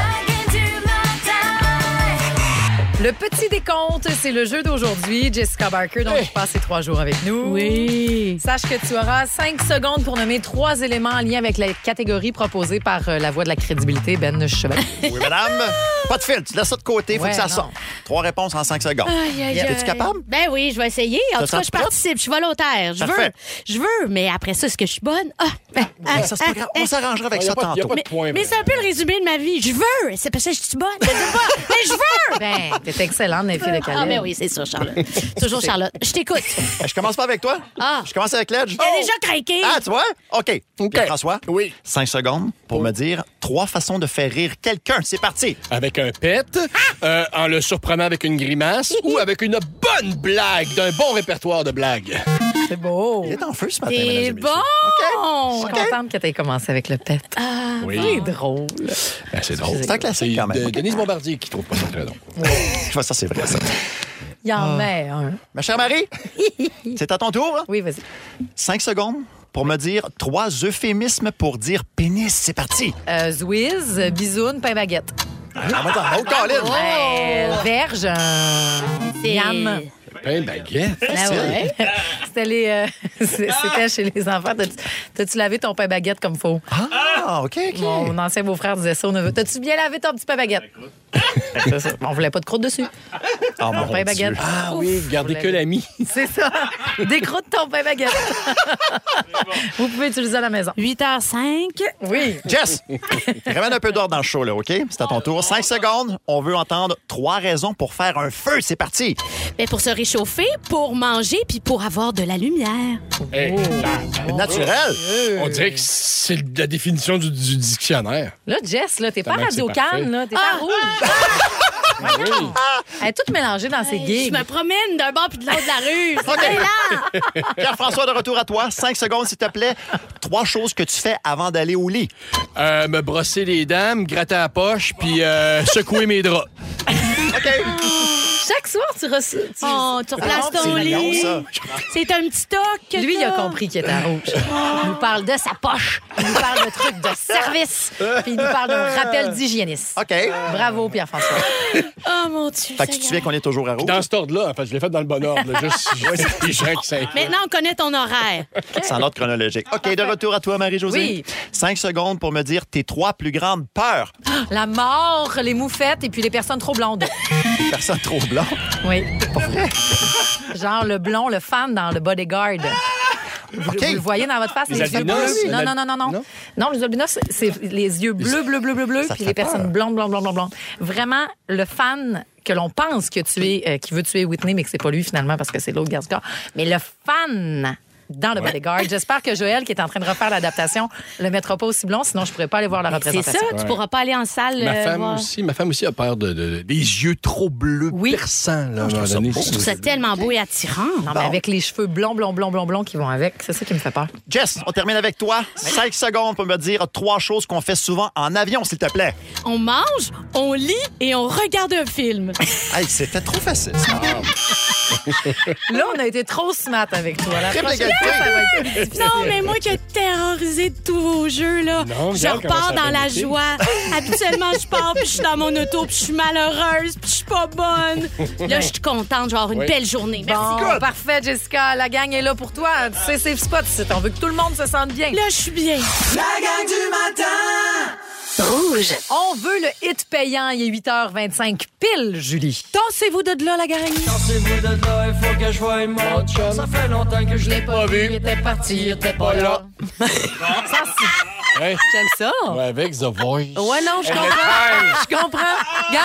Le petit décompte, c'est le jeu d'aujourd'hui. Jessica Barker, donc, qui passe ces 3 jours avec nous. Oui. Sache que tu auras 5 secondes pour nommer 3 éléments en lien avec la catégorie proposée par la voix de la crédibilité, Ben Chevalier. Oui, madame. Pas de filtre. Tu laisses ça de côté. Faut que ça sorte. 3 réponses en 5 secondes. Es-tu capable? Ben oui, je vais essayer. En tout cas, je participe. Je suis volontaire. Je veux. Mais après ça, est-ce que je suis bonne? Ça, c'est pas grave. On s'arrangera avec ça tantôt. Mais c'est un peu le résumé de ma vie. Je veux. C'est parce que je suis bonne. Je sais pas. Mais je veux. Ben, t'es excellente, les filles de Calais. Ah, mais oui, c'est ça, Charlotte. Toujours Charlotte. Je t'écoute. Je commence pas avec toi? Je commence avec Ledge. Il a déjà craqué. Ah, tu vois? OK. Pierre-François? Oui. 5 secondes pour me dire 3 façons de faire rire quelqu'un. C'est parti. Avec un pet, en le surprenant avec une grimace ou avec une bonne blague d'un bon répertoire de blagues. C'est beau. Il est en feu ce matin, C'est mesdames et bon. Je suis contente que tu aies commencé avec le pet. Oui. C'est drôle. Ben, c'est drôle. C'est un classique quand même. Denise Bombardier qui trouve pas ça très drôle. Ça, c'est vrai, ça. Il y en met un. Ma chère Marie, c'est à ton tour. Hein? Oui, vas-y. 5 secondes pour me dire 3 euphémismes pour dire pénis. C'est parti. Zouiz, bisoune, pain baguette. Verge, Miam. Pain baguette. C'était c'était chez les enfants. T'as-tu lavé ton pain baguette comme faut? Ah, OK. Mon ancien beau-frère disait ça au neveu. T'as-tu bien lavé ton petit pain baguette? C'est ça. On voulait pas de croûte dessus. Oh, mon pain baguette. Ah oui, gardez que l'ami. C'est ça. Décroute ton pain baguette. Vous pouvez utiliser à la maison. 8h05. Oui. Jess, ramène un peu d'ordre dans le show, là, OK? C'est à ton tour. 5 secondes. On veut entendre 3 raisons pour faire un feu. C'est parti. Ben pour se réchauffer, pour manger, puis pour avoir de la lumière. Hey, naturel. On dirait que c'est la définition du dictionnaire. Là, Jess, là, t'es pas Radio-Can, là. T'es pas Rouge. Oui. Elle est toute mélangée dans ses gigs. Je me promène d'un bord puis de l'autre de la rue. C'est là. Pierre-François, de retour à toi. 5 secondes, s'il te plaît. 3 choses que tu fais avant d'aller au lit. Me brosser les dents, me gratter la poche, puis secouer mes draps. OK. Chaque soir, tu replaces ton C'est lit. mignon, ça. C'est un petit toc. que Lui, il a t'as. compris qu'il était à rouge. Il nous parle de sa poche. Il nous parle de trucs de service. Puis il nous parle d'un rappel d'hygiéniste. OK. Bravo, Pierre-François. Oh, mon Dieu. Fait que tu te souviens qu'on est toujours à rouge? Dans cet ordre-là, en fait, je l'ai fait dans le bon ordre. là, juste les gens qui s'inquiètent. Maintenant, on connaît ton horaire. C'est en ordre chronologique. OK, de retour à toi, Marie-Josée. Oui. 5 secondes pour me dire tes 3 plus grandes peurs. La mort, les moufettes et puis les personnes trop blondes. Personne trop blanc. Oui. Genre le blond, le fan dans le Bodyguard. Vous le voyez dans votre face, Les cheveux albinos? bleus? Non. Non, les albinos, c'est les yeux bleus, Ça puis fait les personnes blondes. Vraiment, le fan que l'on pense que tu es, qui veut tuer Whitney, mais que c'est pas lui finalement parce que c'est l'autre garde-corps. Mais le fan dans le Bodyguard. J'espère que Joël, qui est en train de refaire l'adaptation, le mettra pas aussi blond, sinon je pourrais pas aller voir la C'est représentation. ça, tu pourras pas aller en salle. Ma femme aussi a peur des yeux trop bleus perçants. Là, je trouve ça tellement beau et attirant. Non, mais avec les cheveux blonds qui vont avec, c'est ça qui me fait peur. Jess, on termine avec toi. 5 secondes pour me dire 3 choses qu'on fait souvent en avion, s'il te plaît. On mange, on lit et on regarde un film. Hey, c'était trop facile, ça. Là, on a été trop smart avec toi. La Triple prochaine égalité. fois, ça va être plus difficile. Non, mais moi qui ai terrorisé de tous vos jeux, là, Non, je regarde comment repars ça a dans bien la été. joie. Habituellement, je pars, puis je suis dans mon auto, puis je suis malheureuse, puis je suis pas bonne. Là, je suis contente, je vais avoir une belle journée. Merci. Bon, parfait, Jessica. La gang est là pour toi. Tu sais, safe spot, ici. On veut que tout le monde se sente bien. Là, je suis bien. La gang du matin! Rouge. On veut le hit payant. Il est 8h25 pile, Julie. Tassez-vous de là, la gang. Tassez-vous de là, il faut que je voie mon chum. Ça fait longtemps que je l'ai pas vu. Il était parti, il était pas là. Hey. J'aime ça. Ouais, avec The Voice. Ouais, non, je comprends. Je comprends.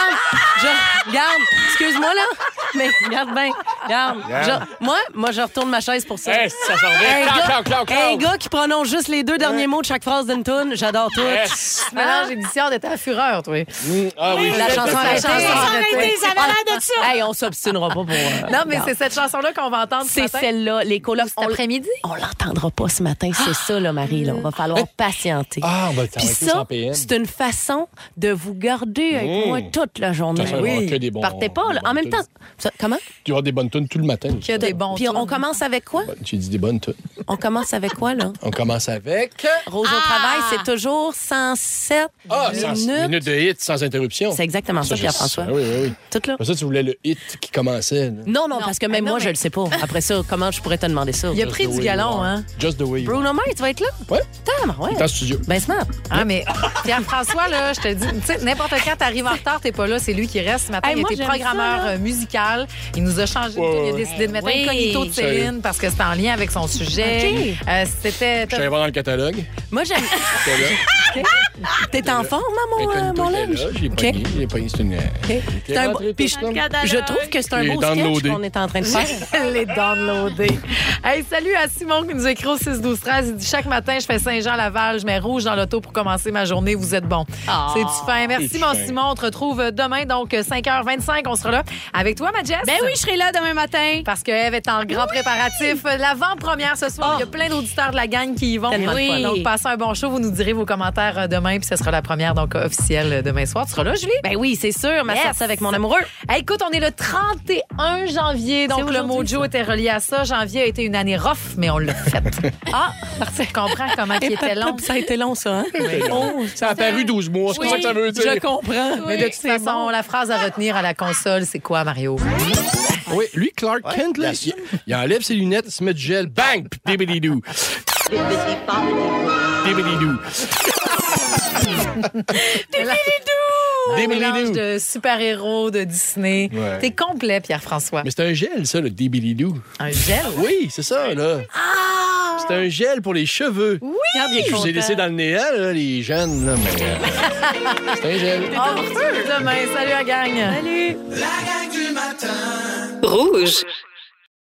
Regarde, excuse-moi, là. Mais regarde bien. Regarde. Moi, je retourne ma chaise pour ça. Hey, ça s'en vient. Un gars qui prononce juste les 2 derniers mots de chaque phrase d'une toune, j'adore tout. Tu mélanges édition d'être à fureur, toi. Ah oui. La chanson arrêtée. Ça avait l'air de ça. Hey, on s'obstinera pas pour... Non, mais c'est cette chanson-là qu'on va entendre ce C'est matin. celle-là, les colocs. Cet après-midi? On l'entendra pas ce matin, c'est ça, là, Marie. Là. On va falloir patienter. Ah, ben, ça Puis va être ça, sans PM. c'est une façon de vous garder avec moi toute la journée. Ça va avoir que des bons- Partez pas, là. En même temps, comment? Tu vas avoir des bonnes tunes tout le matin. Qu'il y a des bons Puis on tunes. commence avec quoi? Tu dis des bonnes tunes. On commence avec quoi, là? On commence avec... Rose au travail, c'est toujours 107 Ah, 100 minutes. minutes de hit sans interruption. C'est exactement ça, je Pierre-François. sais. Oui. Tout là? Pour ça, tu voulais le hit qui commençait. là. Non, parce que même moi, je le sais pas. Après ça, comment je pourrais te demander ça? Il a Just pris the du way galon, you are. hein? Just the way you are. Bruno Mars, tu vas être là? Ouais. Ouais. Il est en studio. Ben smart. Ah, mais Pierre-François, là, je te dis, tu sais, n'importe quand t'arrives en retard, t'es pas là, c'est lui qui reste. Ce matin, Hey, il moi, était j'aime programmeur ça, là. musical. Il nous a changé de tune. Il a décidé de mettre Oui. Incognito de Céline parce que c'était en lien avec son sujet. C'était... Je suis allé voir dans le catalogue. Moi, j'aime. C'était là. T'es en forme, hein, mon Incognito était linge? là. J'ai pogné. C'est une... C'est un beau- puis je trouve que c'est un Les beau sketch downloadés. qu'on est en train de faire. Les downloadés. Hey, salut à Simon qui nous écrit au 6-12-13. Il dit chaque matin, je fais Saint-Jean-Laval, je mets rouge dans l'auto pour commencer ma journée. Vous êtes bon. C'est-tu fin? Merci, c'est mon fin. Simon. On te retrouve demain, donc 5h25. On sera là avec toi, ma Jess. Ben oui, je serai là demain matin. Parce que Eve est en grand préparatif. L'avant-première ce soir. Il y a plein d'auditeurs de la gang qui y vont. Tellement de fun. Donc, passez un bon show. Vous nous direz vos commentaires demain. Puis ce sera la première donc officielle demain soir. Tu seras là, Julie? Ben oui, c'est sûr. Ma sortie avec mon amoureux. Hey, écoute, on est le 31 janvier. Donc, C'est le aujourd'hui, mojo ça. était relié à ça. Janvier a été une année rough, mais on l'a fait. Ah, parfait. Je comprends comment il était long. Ça a été long, ça, hein? Oh, Ça a paru 12 mois. C'est oui, ça que ça veut dire. je comprends. Mais de toute façon, la phrase à retenir à la console, c'est quoi, Mario? Oui, lui, Clark Kent, là, il enlève ses lunettes, il se met du gel, bang, puis débélidou. Débélidou. Un mélange de super-héros de Disney. Ouais. T'es complet, Pierre-François. Mais c'est un gel, ça, le débélidou. Un gel? Oui, c'est ça, là. C'est un gel pour les cheveux. Oui! Regarde, il est Je vous ai content. laissé dans le néant, là, les jeunes, là, mais c'est un gel. On se retrouve demain. Salut, la gang. Salut! La gang du matin! Rouge.